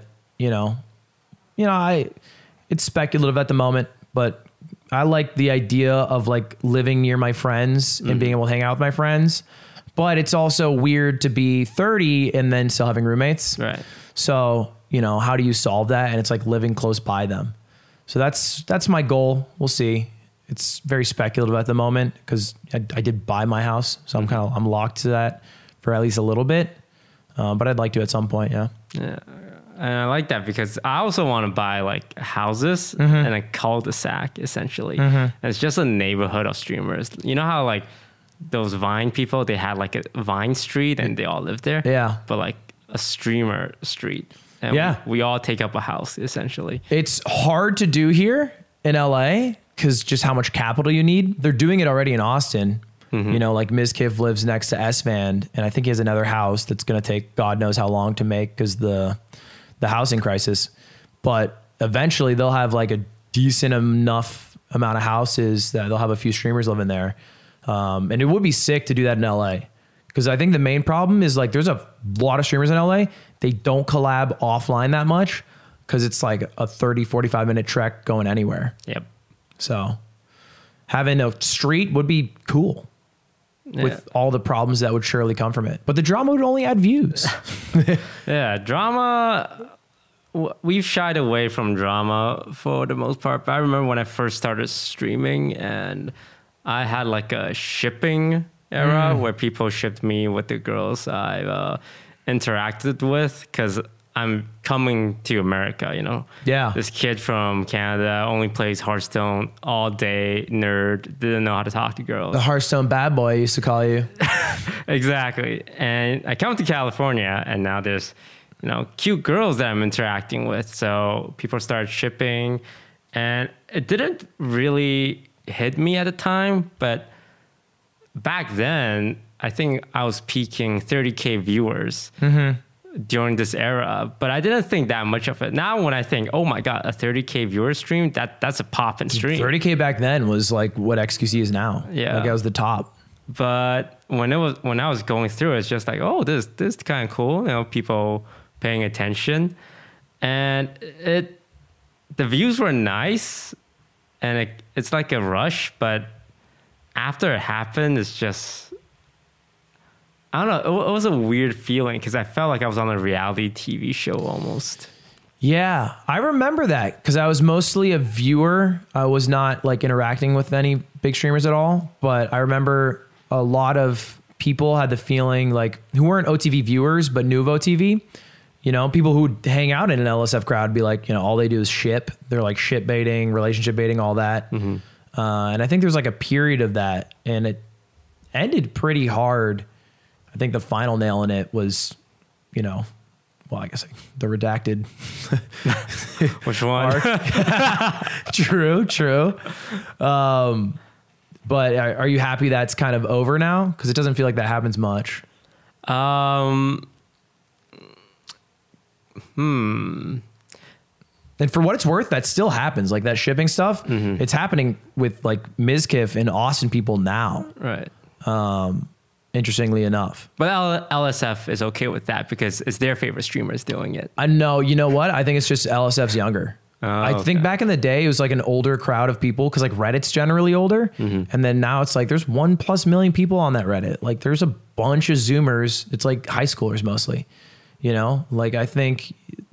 it's speculative at the moment, but I like the idea of like living near my friends and being able to hang out with my friends, but it's also weird to be 30 and then still having roommates. Right. So, how do you solve that? And it's like living close by them. So that's my goal. We'll see. It's very speculative at the moment because I did buy my house. So I'm locked to that for at least a little bit. But I'd like to at some point. Yeah. Yeah. And I like that because I also want to buy like houses in a cul-de-sac essentially. And it's just a neighborhood of streamers. You know how like those Vine people, they had like a Vine street and they all lived there. Yeah. But like a streamer street. And we all take up a house essentially. It's hard to do here in LA because just how much capital you need. They're doing it already in Austin. Like Mizkif lives next to SVAN and I think he has another house that's going to take God knows how long to make because the housing crisis, but eventually they'll have like a decent enough amount of houses that they'll have a few streamers living there. And it would be sick to do that in LA because I think the main problem is like, there's a lot of streamers in LA. They don't collab offline that much because it's like a 30, 45 minute trek going anywhere. Yep. So having a street would be cool. With all the problems that would surely come from it. But the drama would only add views. Drama. We've shied away from drama for the most part. But I remember when I first started streaming and I had like a shipping era where people shipped me with the girls I've interacted with because I'm coming to America, Yeah. This kid from Canada only plays Hearthstone all day, nerd, didn't know how to talk to girls. The Hearthstone bad boy I used to call you. Exactly. And I come to California and now there's, cute girls that I'm interacting with. So people start shipping and it didn't really hit me at the time, but back then, I think I was peaking 30K viewers during this era, but I didn't think that much of it. Now when I think, oh my God, a 30K viewer stream, that's a poppin' stream. 30K back then was like what XQC is now. Yeah. Like that was the top. But when I was going through, it's just like, oh, this is kind of cool. You know, people paying attention, and the views were nice, and it's like a rush. But after it happened, it's just, I don't know. It was a weird feeling because I felt like I was on a reality TV show almost. Yeah, I remember that because I was mostly a viewer. I was not like interacting with any big streamers at all. But I remember a lot of people had the feeling like who weren't OTV viewers, but knew of OTV. You know, people who hang out in an LSF crowd be like, you know, all they do is ship. They're like ship baiting, relationship baiting, all that. And I think there was like a period of that, and it ended pretty hard. I think the final nail in it was, you know, well, I guess the redacted. Which one? True. But are you happy that's kind of over now? Because it doesn't feel like that happens much. And for what it's worth, that still happens. Like that shipping stuff, it's happening with like Mizkif and Austin people now. Right. Interestingly enough. But LSF is okay with that because it's their favorite streamers doing it. I know. You know what? I think it's just LSF's younger. I think back in the day, it was like an older crowd of people because like Reddit's generally older. And then now it's like there's 1+ million people on that Reddit. Like there's a bunch of Zoomers. It's like high schoolers mostly, you know, like I think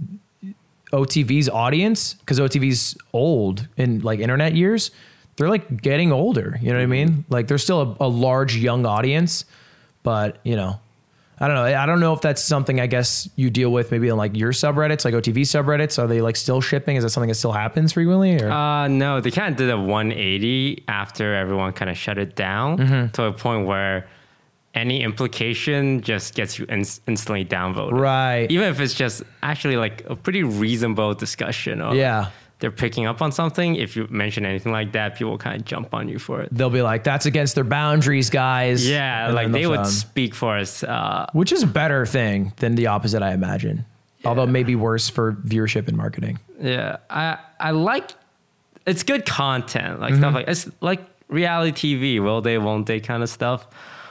OTV's audience, because OTV's old in like internet years, they're like getting older. You know what I mean? Like there's still a large young audience, but you know, I don't know. I don't know if that's something I guess you deal with maybe on like your subreddits, like OTV subreddits. Are they like still shipping? Is that something that still happens frequently? Or? No, they kind of did a 180 after everyone kind of shut it down to a point where any implication just gets you instantly downvoted. Right. Even if it's just actually like a pretty reasonable discussion. Or they're picking up on something. If you mention anything like that, people kind of jump on you for it. They'll be like, that's against their boundaries, guys. Yeah, and like they would speak for us. Which is a better thing than the opposite, I imagine. Yeah. Although maybe worse for viewership and marketing. Yeah, I like, it's good content. Like stuff like, it's like reality TV, will they, won't they kind of stuff.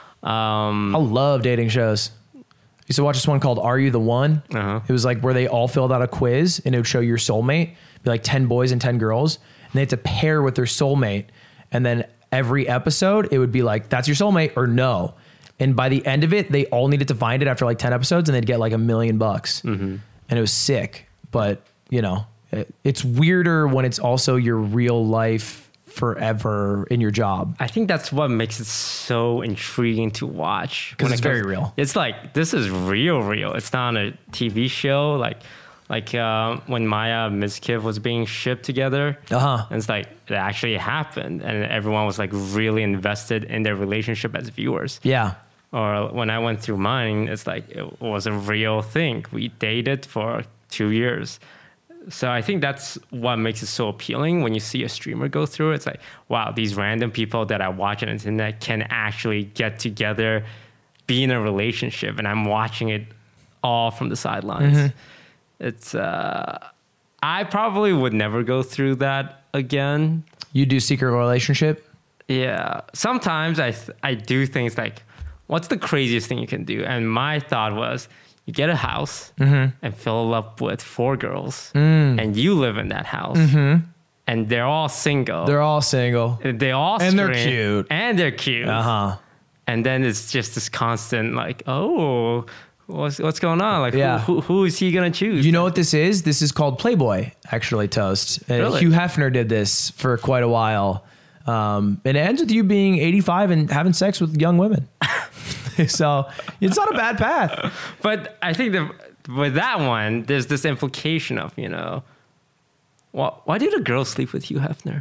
I love dating shows. I used to watch this one called Are You the One? It was like where they all filled out a quiz and it would show your soulmate. Be like 10 boys and 10 girls, and they had to pair with their soulmate. And then every episode, it would be like, that's your soulmate or no. And by the end of it, they all needed to find it after like 10 episodes, and they'd get like $1 million. And it was sick. But, you know, it's weirder when it's also your real life forever in your job. I think that's what makes it so intriguing to watch. Because it's very real. It's like, this is real. It's not a TV show. Like when Maya and Mizkif was being shipped together, and it's like it actually happened, and everyone was like really invested in their relationship as viewers. Yeah. Or when I went through mine, it's like it was a real thing. We dated for 2 years. So I think that's what makes it so appealing when you see a streamer go through it. It's like, wow, these random people that I watch on the internet can actually get together, be in a relationship, and I'm watching it all from the sidelines. It's I probably would never go through that again. You do secret relationship? Yeah. Sometimes I do things like, what's the craziest thing you can do? And my thought was, you get a house and fill it up with 4 girls, and you live in that house, and they're all single. They're all single. They all and stream, they're cute. And they're cute. And then it's just this constant like, oh, what's going on? Like, who is he gonna choose? You know what this is? This is called Playboy, actually, Toast. Really? Hugh Hefner did this for quite a while. And it ends with you being 85 and having sex with young women. So it's not a bad path. But I think that with that one, there's this implication of, you know, why did a girl sleep with Hugh Hefner?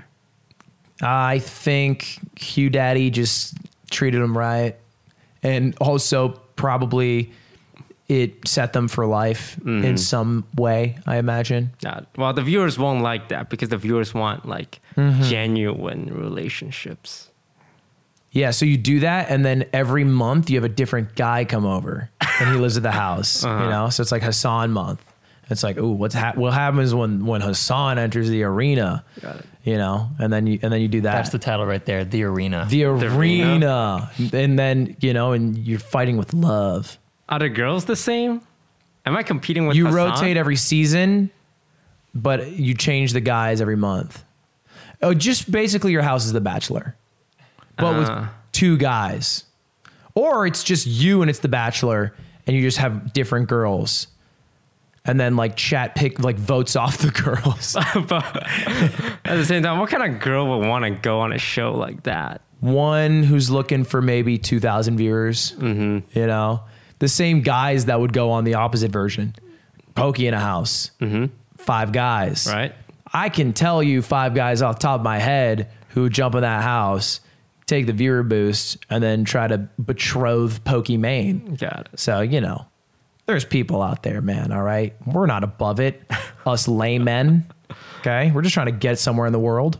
I think Hugh Daddy just treated him right. And also probably it set them for life in some way, I imagine. Yeah. Well, the viewers won't like that because the viewers want like genuine relationships. Yeah, so you do that, and then every month you have a different guy come over, and he lives at the house. You know, so it's like Hassan month. It's like, ooh, what happens when Hassan enters the arena? Got it. You know, and then you do that. That's the title right there. The Arena. The arena. And then, you know, and you're fighting with love. Are the girls the same? Am I competing with You Hassan? rotate every season, but you change the guys every month. Oh, just basically your house is The Bachelor, but with 2 guys. Or it's just you and it's The Bachelor, and you just have different girls. And then like chat votes off the girls. But at the same time, what kind of girl would want to go on a show like that? One who's looking for maybe 2,000 viewers. You know, the same guys that would go on the opposite version. Pokey in a house. 5 guys. Right. I can tell you 5 guys off the top of my head who would jump in that house, take the viewer boost, and then try to betroth Pokey Main. Got it. So, you know, there's people out there, man. All right. We're not above it. Us laymen. Okay. We're just trying to get somewhere in the world.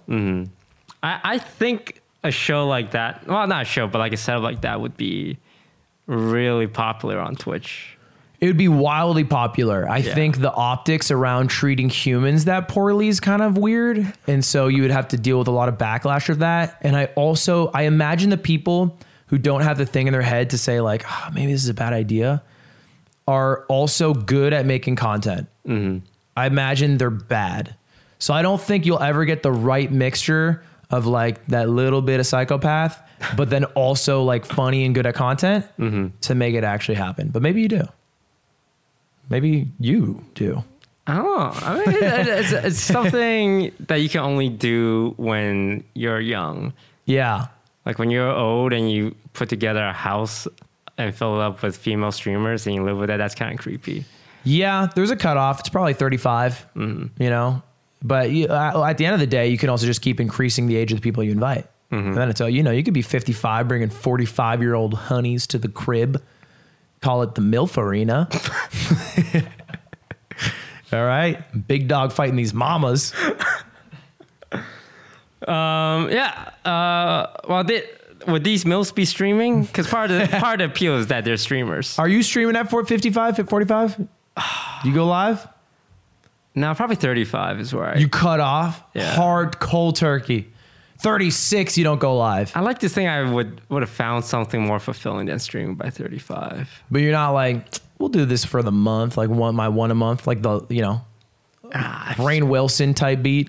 I think a show like that, well, not a show, but like a setup like that would be really popular on Twitch. It would be wildly popular. I think the optics around treating humans that poorly is kind of weird. And so you would have to deal with a lot of backlash of that. And I imagine the people who don't have the thing in their head to say like, oh, maybe this is a bad idea, are also good at making content. I imagine they're bad. So I don't think you'll ever get the right mixture of like that little bit of psychopath, but then also like funny and good at content to make it actually happen. But maybe you do. Maybe you do. I don't know. I mean, it's something that you can only do when you're young. Yeah. Like when you're old and you put together a house and fill it up with female streamers and you live with it, that's kind of creepy. Yeah, there's a cutoff. It's probably 35, you know, but at the end of the day, you can also just keep increasing the age of the people you invite. And then it's, you know, you could be 55, bringing 45-year-old honeys to the crib, call it the MILF Arena. All right. Big dog fighting these mamas. Would these MILFs be streaming? Because part of the appeal is that they're streamers. Are you streaming at 55, at 45? You go live? No, probably 35 is where You cut off? Yeah. Hard, cold turkey. 36, you don't go live. I like to think I would have found something more fulfilling than streaming by 35. But you're not like, we'll do this for the month, like one a month, like the, you know, Rainn Wilson type beat.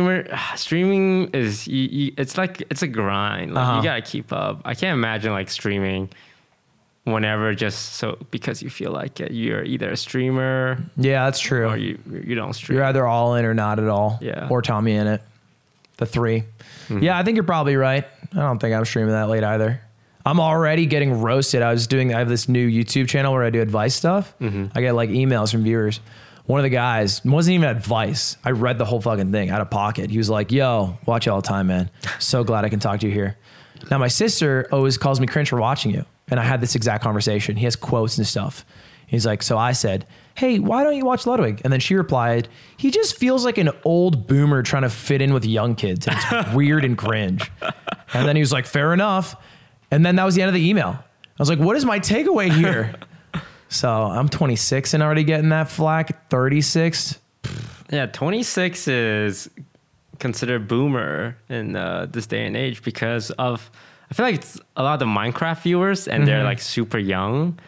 Streaming is it's a grind. Like you gotta keep up. I can't imagine like streaming whenever just so because you feel like it. You're either a streamer, Yeah, that's true. or you don't stream. You're either all in or not at all. Yeah. Or Tommy in it. The 3. Yeah, I think you're probably right. I don't think I'm streaming that late either. I'm already getting roasted. I have this new YouTube channel where I do advice stuff. I get like emails from viewers. One of the guys wasn't even advice. I read the whole fucking thing out of pocket. He was like, yo, watch you all the time, man. So glad I can talk to you here. Now, my sister always calls me cringe for watching you. And I had this exact conversation. He has quotes and stuff. He's like, so I said, hey, why don't you watch Ludwig? And then she replied, he just feels like an old boomer trying to fit in with young kids. And it's weird and cringe. And then he was like, fair enough. And then that was the end of the email. I was like, what is my takeaway here? So I'm 26 and already getting that flack. 36. Yeah, 26 is considered boomer in this day and age because of, I feel like it's a lot of the Minecraft viewers and they're like super young,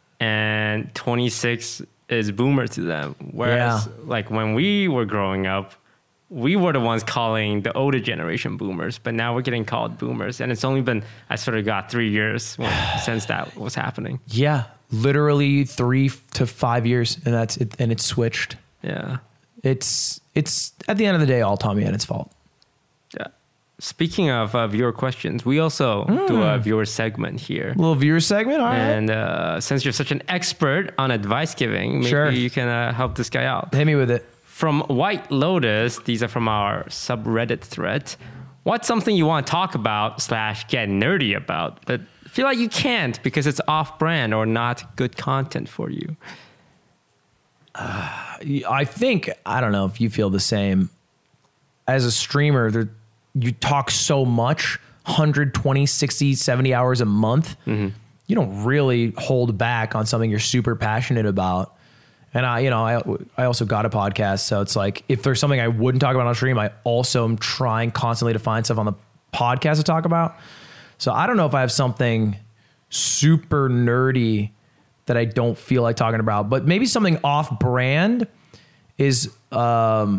and 26 is boomer to them. Whereas like when we were growing up, we were the ones calling the older generation boomers, but now we're getting called boomers. And it's only been, I sort of got 3 years since that was happening. Yeah, literally 3 to 5 years, and that's it. And it's switched. Yeah. It's at the end of the day, all Tommy and its fault. Yeah. Speaking of viewer questions, we also do a viewer segment here. A little viewer segment, all right. And since you're such an expert on advice giving, maybe you can help this guy out. Hit me with it. From White Lotus, these are from our subreddit thread. What's something you want to talk about / get nerdy about, but feel like you can't because it's off-brand or not good content for you? I think, I don't know if you feel the same. As a streamer, you talk so much, 120, 60, 70 hours a month. You don't really hold back on something you're super passionate about. And I also got a podcast. So it's like, if there's something I wouldn't talk about on stream, I also am trying constantly to find stuff on the podcast to talk about. So I don't know if I have something super nerdy that I don't feel like talking about, but maybe something off brand is my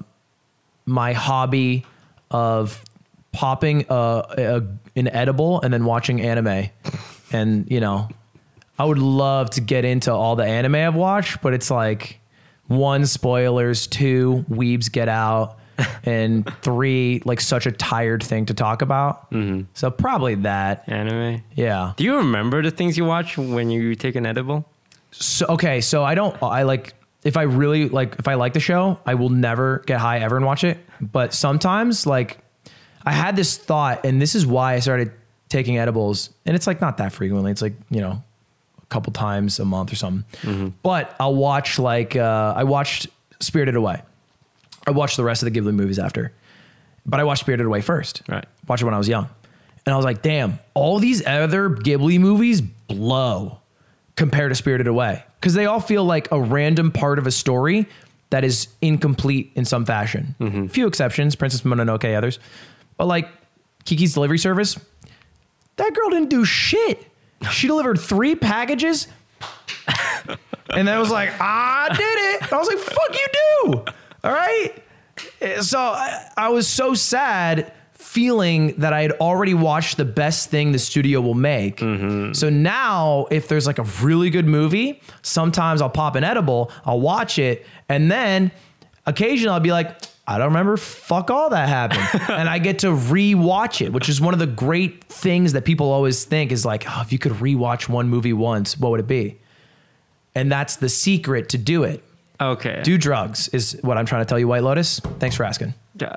hobby of popping an edible and then watching anime. And, I would love to get into all the anime I've watched, but it's like 1, spoilers, 2, weebs get out, and 3, like such a tired thing to talk about. So probably that. Anime? Yeah. Do you remember the things you watch when you take an edible? So, okay, so if I like the show, I will never get high ever and watch it. But sometimes, like, I had this thought, and this is why I started taking edibles, and it's like not that frequently. It's like, a couple times a month or something. But I'll watch I watched Spirited Away. I watched the rest of the Ghibli movies after, but I watched Spirited Away first. Right. Watched it when I was young. And I was like, damn, all these other Ghibli movies blow compared to Spirited Away, because they all feel like a random part of a story that is incomplete in some fashion. Few exceptions, Princess Mononoke, others. But like Kiki's Delivery Service, that girl didn't do shit. She delivered 3 packages and then was like, I did it. And I was like, fuck you do. All right. So I was so sad feeling that I had already watched the best thing the studio will make. So now if there's like a really good movie, sometimes I'll pop an edible, I'll watch it, and then occasionally I'll be like, I don't remember fuck all that happened. And I get to rewatch it, which is one of the great things that people always think is like, oh, if you could rewatch one movie once, what would it be? And that's the secret to do it. Okay. Do drugs is what I'm trying to tell you, White Lotus. Thanks for asking.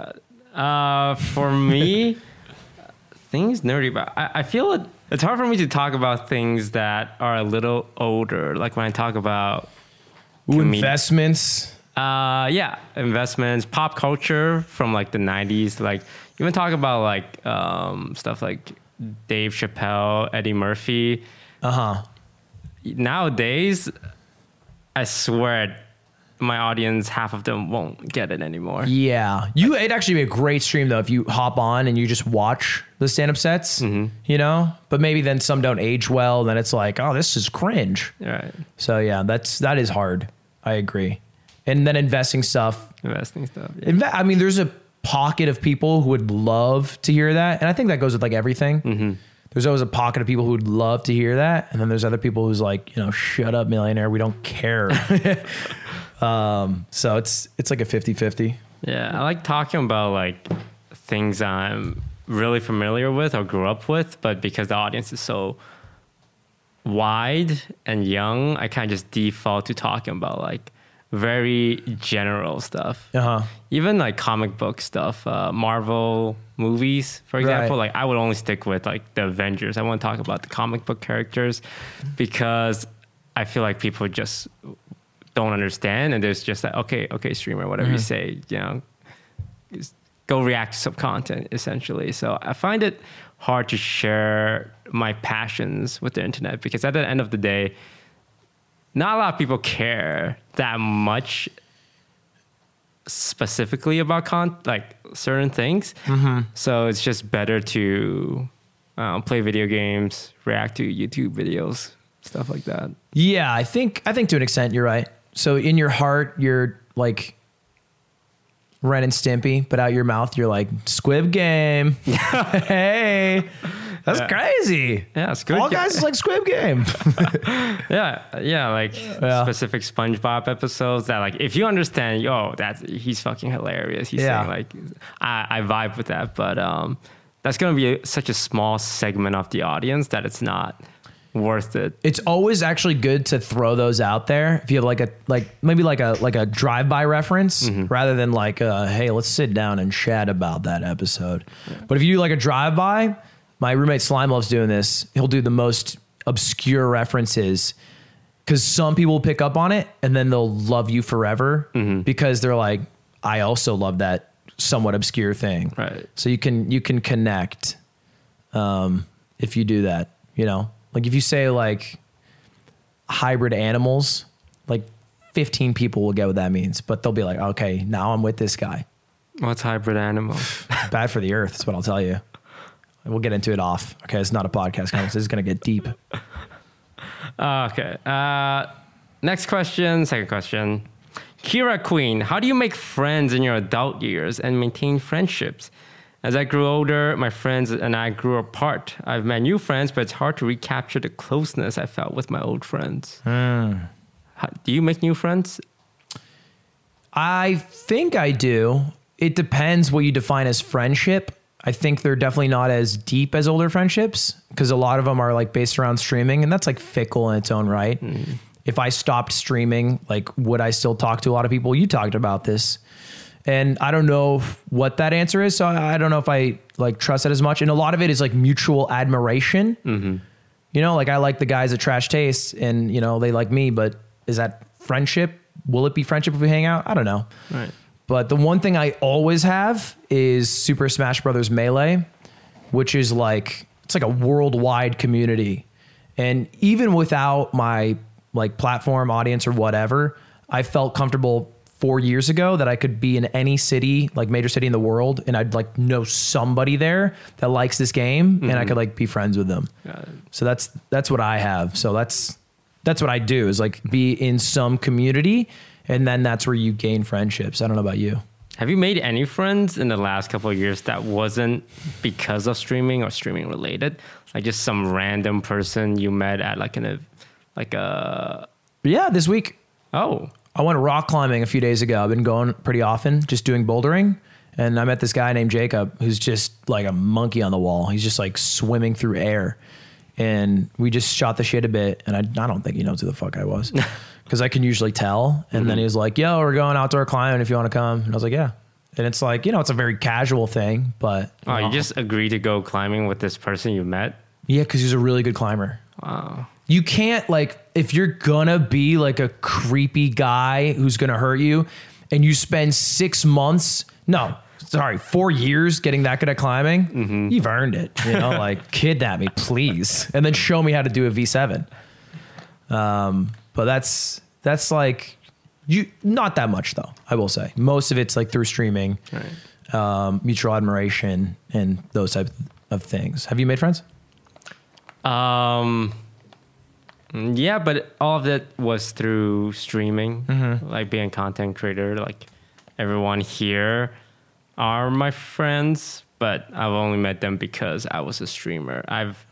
For me, things nerdy, but I feel it's hard for me to talk about things that are a little older. Like when I talk about investments. Investments, pop culture from like the 90s. Like even talk about like stuff like Dave Chappelle, Eddie Murphy. Nowadays, I swear, my audience, half of them won't get it anymore. Yeah. It'd actually be a great stream though if you hop on and you just watch the stand-up sets, but maybe then some don't age well. Then it's like, oh, this is cringe. Right. So yeah, that is hard. I agree. And then investing stuff. Yeah. I mean, there's a pocket of people who would love to hear that. And I think that goes with like everything. There's always a pocket of people who would love to hear that. And then there's other people who's like, shut up, millionaire. We don't care. So it's like a 50-50. Yeah. I like talking about like things I'm really familiar with or grew up with, but because the audience is so wide and young, I kind of just default to talking about like very general stuff. Even like comic book stuff, Marvel movies, for example. Like I would only stick with like the Avengers. I want to talk about the comic book characters because I feel like people just don't understand, and there's just like, okay, streamer, whatever you say, go react to some content essentially. So I find it hard to share my passions with the internet because at the end of the day, not a lot of people care that much specifically about like certain things. So it's just better to play video games, react to YouTube videos, stuff like that. Yeah, I think to an extent you're right. So in your heart, you're like Ren and Stimpy, but out your mouth, you're like Squid Game. Hey, that's crazy. Yeah, Squid Fall Guys is like Squid Game. Like specific SpongeBob episodes that like, if you understand, he's fucking hilarious. He's saying like, I vibe with that, but that's going to be such a small segment of the audience that it's not worth it. It's always actually good to throw those out there if you have maybe a drive-by reference rather than like hey, let's sit down and chat about that episode. But if you do like a drive-by, My roommate Slime loves doing this. He'll do the most obscure references because some people will pick up on it and then they'll love you forever because they're like, I also love that somewhat obscure thing. Right. So you can connect if you do that, you know, like if you say like hybrid animals, like 15 people will get what that means, but they'll be like, okay, now I'm with this guy. What's hybrid animal? Bad for the earth. That's what I'll tell you. We'll get into it off. Okay. It's not a podcast. This is going to get deep. Okay. Next question. Second question. Kira Queen, how do you make friends in your adult years and maintain friendships? As I grew older, my friends and I grew apart. I've met new friends, but it's hard to recapture the closeness I felt with my old friends. Do you make new friends? I think I do. It depends what you define as friendship. I think they're definitely not as deep as older friendships because a lot of them are like based around streaming and that's like fickle in its own right. If I stopped streaming, like would I still talk to a lot of people? You talked about this and I don't know what that answer is. So I don't know if I like trust it as much. And a lot of it is like mutual admiration. You know, like I like the guys at Trash Taste and you know, they like me, but is that friendship? Will it be friendship if we hang out? I don't know. Right. But the one thing I always have is Super Smash Brothers Melee, which is like, it's like a worldwide community. And even without my like platform audience or whatever, I felt comfortable 4 years ago that I could be in any city, like major city in the world. And I'd like know somebody there that likes this game and I could like be friends with them. So that's what I have. So that's what I do is like be in some community. And then that's where you gain friendships. I don't know about you. Have you made any friends in the last couple of years that wasn't because of streaming or streaming related? Like just some random person you met at Yeah, this week. Oh. I went rock climbing a few days ago. I've been going pretty often, just doing bouldering. And I met this guy named Jacob, who's just like a monkey on the wall. He's just like swimming through air. And we just shot the shit a bit. And I don't think he knows who the fuck I was. Because I can usually tell. And then he was like, yo, we're going outdoor climbing if you want to come. And I was like, yeah. And it's like, you know, it's a very casual thing, but. You just agreed to go climbing with this person you met? Yeah, because he's a really good climber. Wow. You can't like, if you're gonna be like a creepy guy who's gonna hurt you and you spend 4 years getting that good at climbing, you've earned it. You know, like kidnap me, please. And then show me how to do a V7. But that's like not that much though, I will say. Most of it's like through streaming, right. Mutual admiration and those types of things. Have you made friends? Yeah, but all of that was through streaming, like being a content creator. Like everyone here are my friends, but I've only met them because I was a streamer.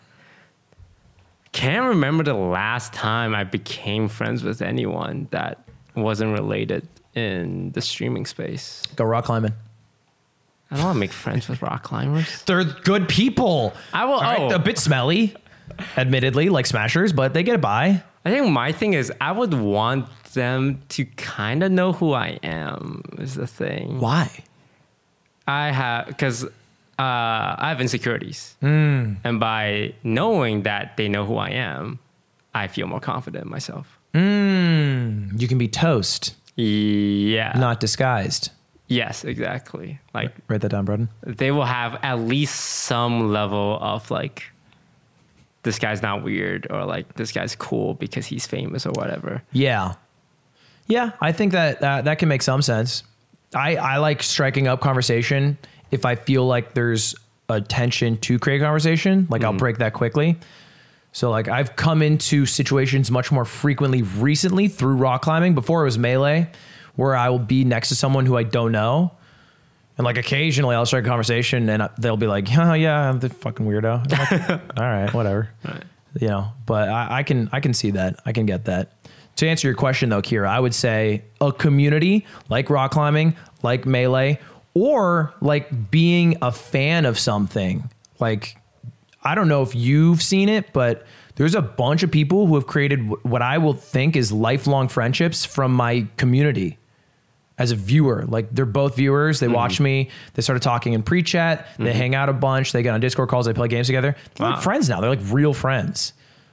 Can't remember the last time I became friends with anyone that wasn't related in the streaming space. Go rock climbing. I don't want to make friends with rock climbers. They're good people. I will. Right, a bit smelly, admittedly, like smashers, but they get it by. I think my thing is I would want them to kind of know who I am is the thing. Why? Because I have insecurities. And by knowing that they know who I am, I feel more confident in myself. You can be toast. Yeah. Not disguised. Yes, exactly. Like write that down, Broden. They will have at least some level of like, this guy's not weird or like this guy's cool because he's famous or whatever. Yeah. Yeah, I think that can make some sense. I like striking up conversation if I feel like there's a tension to create conversation. Like I'll break that quickly. So like I've come into situations much more frequently recently through rock climbing. Before it was Melee, where I will be next to someone who I don't know. And like occasionally I'll strike a conversation and they'll be like, oh yeah, I'm the fucking weirdo. Like, all right, whatever. Right. You know, but I can see that. I can get that. To answer your question though, Kira, I would say a community like rock climbing, like Melee, or like being a fan of something. Like, I don't know if you've seen it, but there's a bunch of people who have created what I will think is lifelong friendships from my community. as a viewer. Like they're both viewers. They watch me. They started talking in pre-chat. They hang out a bunch. They get on Discord calls. They play games together. They're like friends now. They're like real friends.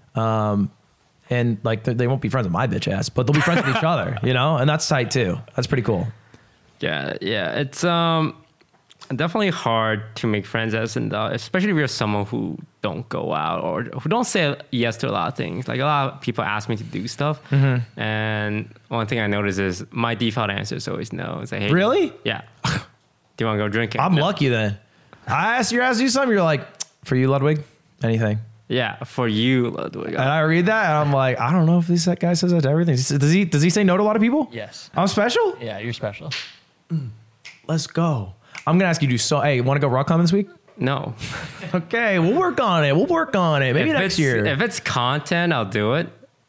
And like they won't be friends with my bitch ass, but they'll be friends with each other, you know? And that's tight too. That's pretty cool. Yeah. It's definitely hard to make friends as an adult, especially if you're someone who don't go out or who don't say yes to a lot of things. Like a lot of people ask me to do stuff, and one thing I notice is my default answer is always no. It's like, hey, Really? Yeah. Do you want to go drinking? I'm lucky then. I asked you something. You're like, for you, Ludwig, anything. Yeah, for you, Ludwig. And I read that and I'm like, I don't know if this guy says that to everything. Does he say no to a lot of people? Yes. I'm special? Yeah, you're special. Let's go. I'm going to ask you to do hey, want to go rock climbing this week? No. Okay, we'll work on it. Maybe next year. If it's content, I'll do it.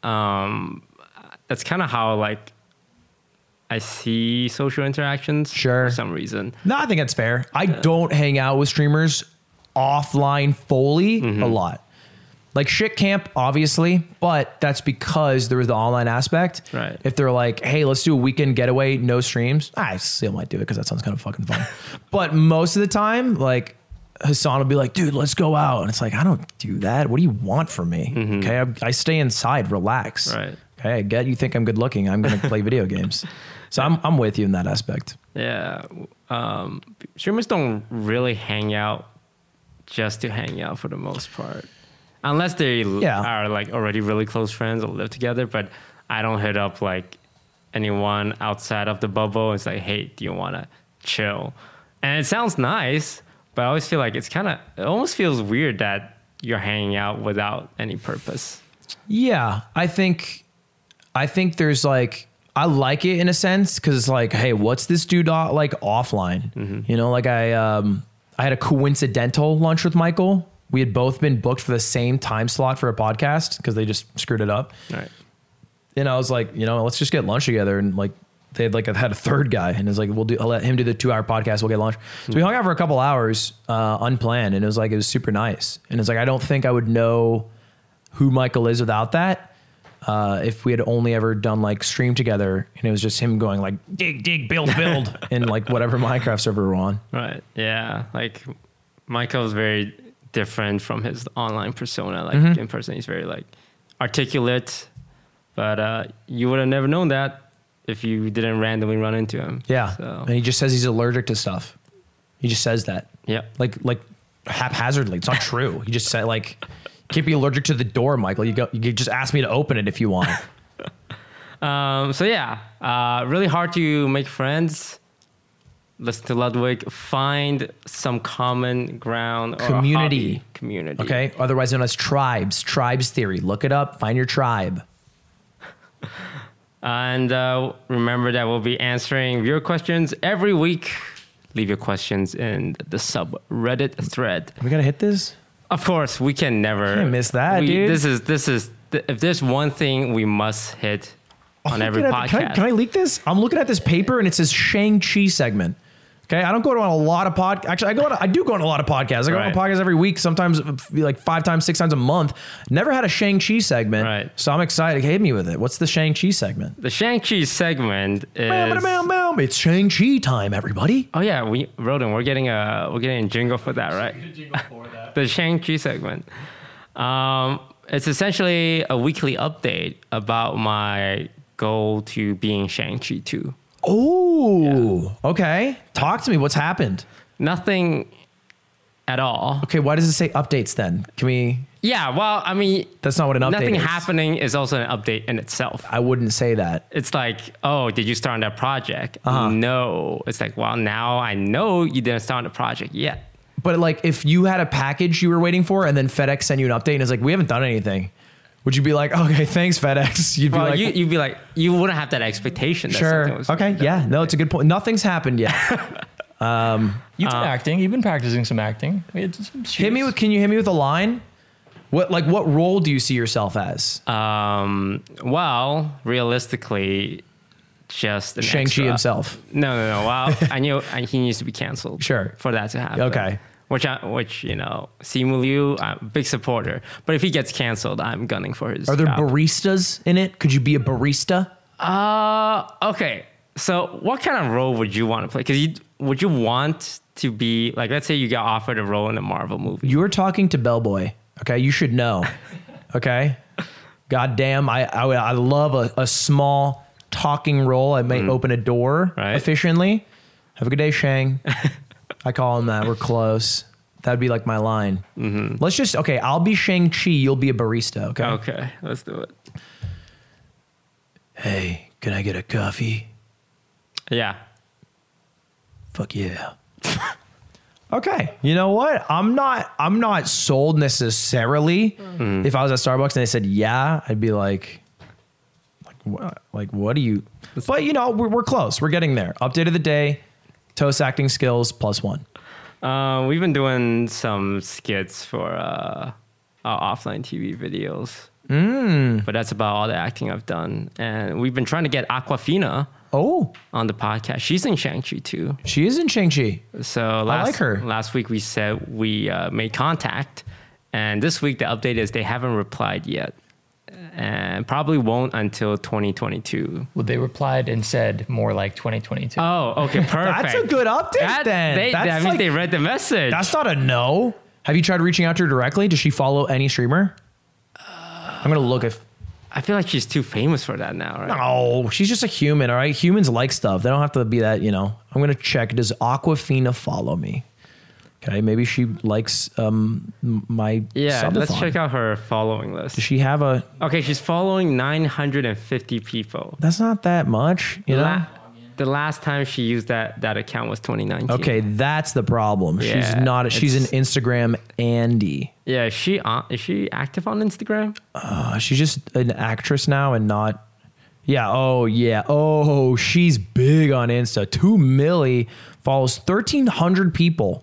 That's kind of how like I see social interactions. Sure. For some reason. No, I think that's fair. I don't hang out with streamers offline fully a lot. Like shit camp, obviously, but that's because there was the online aspect. Right. If they're like, hey, let's do a weekend getaway, no streams, I still might do it because that sounds kind of fucking fun. But most of the time, like Hassan will be like, dude, let's go out. And it's like, I don't do that. What do you want from me? Okay. I stay inside, relax. Right. Okay. I get you think I'm good looking. I'm going to play video games. So I'm with you in that aspect. Yeah. Streamers don't really hang out just to hang out for the most part. Unless they are like already really close friends or live together, but I don't hit up like anyone outside of the bubble. It's like, hey, do you want to chill? And it sounds nice, but I always feel like it almost feels weird that you're hanging out without any purpose. Yeah, I think there's like, I like it in a sense because it's like, hey, what's this dude like offline? You know, like I had a coincidental lunch with Michael. We had both been booked for the same time slot for a podcast because they just screwed it up. Right. And I was like, you know, let's just get lunch together. And like, they had like, I've had a third guy and it's like, I'll let him do the 2-hour podcast. We'll get lunch. So we hung out for a couple hours, unplanned. And it was super nice. And it's like, I don't think I would know who Michael is without that. If we had only ever done like stream together and it was just him going like, dig, build in like whatever Minecraft server we're on. Right. Yeah. Like Michael's very different from his online persona. Like in person, he's very like articulate, but you would have never known that if you didn't randomly run into him. Yeah. So. And he just says he's allergic to stuff. He just says that. Yeah. Like haphazardly. It's not true. He just said like, can't be allergic to the door, Michael. You just ask me to open it if you want. So yeah, really hard to make friends. Listen to Ludwig, find some common ground or community. Community. Okay. Otherwise known as tribes theory. Look it up. Find your tribe. And remember that we'll be answering viewer questions every week. Leave your questions in the subreddit thread. We got to hit this. Of course, we can never miss that, dude. This is if there's one thing we must hit on every podcast. Can I leak this? I'm looking at this paper and it says Shang-Chi segment. Okay, I don't go to a lot of podcasts. Actually, I do go on a lot of podcasts. I go on podcasts every week, sometimes like 5 times, 6 times a month. Never had a Shang-Chi segment. Right. So I'm excited. Hit me with it. What's the Shang-Chi segment? The Shang-Chi segment is... It's Shang-Chi time, everybody. Oh yeah, Roden, we're getting a jingle for that, right? A jingle for that. The Shang-Chi segment. It's essentially a weekly update about my goal to being Shang-Chi 2. Oh, okay. Talk to me. What's happened? Nothing at all. Okay, why does it say updates then? Can we... Yeah, well, I mean... That's not what an update is. Nothing happening is also an update in itself. I wouldn't say that. It's like, oh, did you start on that project? No. It's like, well, now I know you didn't start on the project yet. But like, if you had a package you were waiting for and then FedEx sent you an update and it's like, we haven't done anything. Would you be like, okay, thanks, FedEx? You'd be like, you wouldn't have that expectation. That sure. Okay. Yeah. No, it's a good point. Nothing's happened yet. You've been acting. You've been practicing some acting. Can you hit me with a line? What role do you see yourself as? Well, realistically, just an Shang-Chi extra. Himself. No. Well, I knew he needs to be canceled. Sure. For that to happen. Okay. Which Simu Liu, I'm a big supporter. But if he gets canceled, I'm gunning for his Are there job. baristas in it? Could you be a barista? Okay. So what kind of role would you want to play? Because would you want to be like, let's say you got offered a role in a Marvel movie. You're talking to Bellboy. Okay, you should know. Okay, goddamn, I love a small talking role. I may open a door efficiently. Have a good day, Shang. I call him that. We're close. That'd be like my line. Let's just I'll be Shang-Chi. You'll be a barista. Okay. Okay, let's do it. Hey, can I get a coffee? Yeah. Fuck yeah. Okay. You know what? I'm not sold necessarily. If I was at Starbucks and they said yeah, I'd be like what do you? But you know, we're close. We're getting there. Update of the day. Toast acting skills +1. We've been doing some skits for our offline TV videos. But that's about all the acting I've done. And we've been trying to get Aquafina on the podcast. She's in Shang-Chi too. She is in Shang-Chi. So I like her. Last week we said we made contact. And this week the update is they haven't replied yet. And probably won't until 2022. Well, they replied and said more like 2022. Oh, okay, perfect. That's a good update then. That means they read the message. That's not a no. Have you tried reaching out to her directly? Does she follow any streamer? I'm going to look if... I feel like she's too famous for that now, right? No, she's just a human, all right? Humans like stuff. They don't have to be that, you know. I'm going to check. Does Aquafina follow me? Okay, maybe she likes my subathon. Let's check out her following list. Does she have a... Okay, she's following 950 people. That's not that much, you know? The last time she used that account was 2019. Okay, that's the problem. Yeah, she's an Instagram Andy. Yeah, is she active on Instagram? She's just an actress now and not... Yeah, oh, she's big on Insta. 2 milli follows 1,300 people.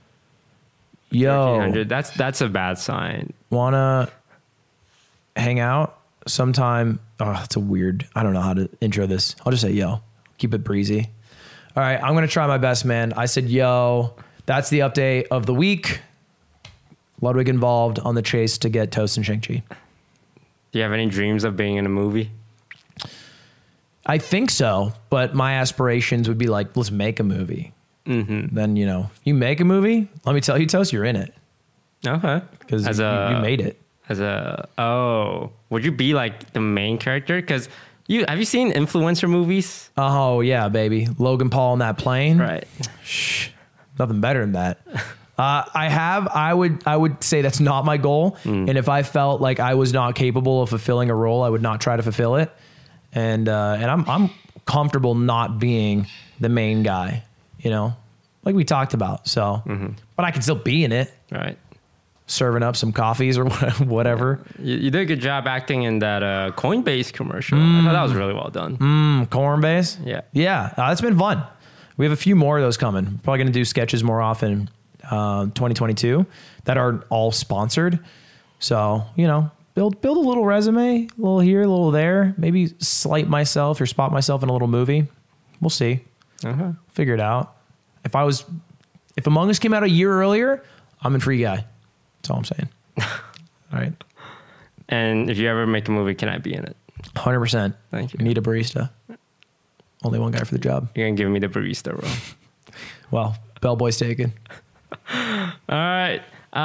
Yo. 1,300, that's a bad sign. Wanna hang out sometime? Oh, that's a weird... I don't know how to intro this. I'll just say yo. Keep it breezy. All right, I'm going to try my best, man. I said, yo, that's the update of the week. Ludwig involved on the chase to get Toast and Shang-Chi. Do you have any dreams of being in a movie? I think so, but my aspirations would be like, let's make a movie. Then, you know, you make a movie, let me tell you, Toast, you're in it. Okay. Because you made it. Would you be like the main character? Because... have you seen influencer movies? Oh yeah, baby. Logan Paul on that plane. Right. Shh. Nothing better than that. I would say that's not my goal. And if I felt like I was not capable of fulfilling a role, I would not try to fulfill it. And I'm comfortable not being the main guy, you know, like we talked about. So, but I can still be in it. Right. Serving up some coffees or whatever. You did a good job acting in that Coinbase commercial. I thought that was really well done. Coinbase? Yeah. Yeah, it's been fun. We have a few more of those coming. Probably going to do sketches more often 2022 that are all sponsored. So, you know, build a little resume, a little here, a little there. Maybe spot myself in a little movie. We'll see. Figure it out. If Among Us came out a year earlier, I'm in Free Guy. That's all I'm saying. All right. And if you ever make a movie, can I be in it? 100%. Thank you. Need a barista. Only one guy for the job. You're going to give me the barista role. Well, bellboy's taken. All right.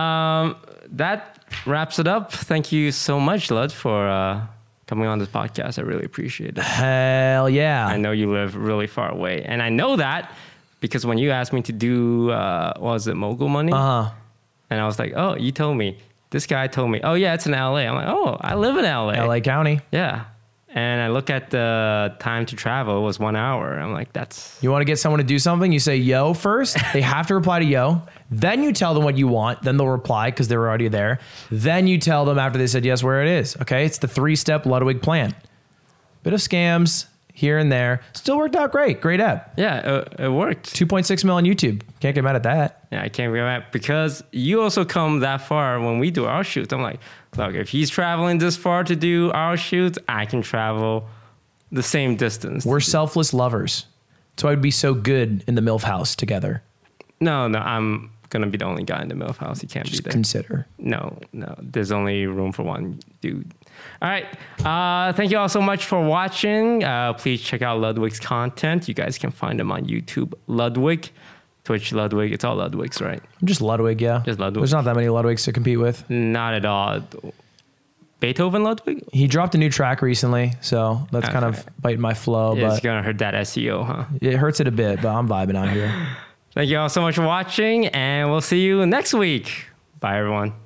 That wraps it up. Thank you so much, Lud, for coming on this podcast. I really appreciate it. Hell yeah. I know you live really far away. And I know that because when you asked me to do, what was it, Mogul Money? And I was like, oh, you told me. This guy told me, oh, yeah, it's in LA. I'm like, oh, I live in LA. LA County. Yeah. And I look at the time to travel. It was 1 hour. I'm like, that's... You want to get someone to do something? You say yo first. They have to reply to yo. Then you tell them what you want. Then they'll reply because they were already there. Then you tell them after they said yes where it is. Okay? It's the 3-step Ludwig plan. Bit of scams here and there. Still worked out great. Great app. Yeah, it worked. 2.6 mil on YouTube. Can't get mad at that. Yeah, I can't get mad because you also come that far when we do our shoots. I'm like, look, if he's traveling this far to do our shoots, I can travel the same distance. We're selfless lovers. That's why we'd be so good in the MILF house together. No, I'm gonna be the only guy in the Milhouse. He can't Just be there. consider. No. There's only room for one dude. All right. Thank you all so much for watching. Please check out Ludwig's content. You guys can find him on YouTube, Ludwig, Twitch, Ludwig. It's all Ludwigs, right? I'm just Ludwig, yeah. Just Ludwig. There's not that many Ludwigs to compete with. Not at all. Beethoven Ludwig? He dropped a new track recently, so that's kind of biting my flow. It's But gonna hurt that SEO, huh? it hurts it a bit, but I'm vibing out here. Thank you all so much for watching, and we'll see you next week. Bye, everyone.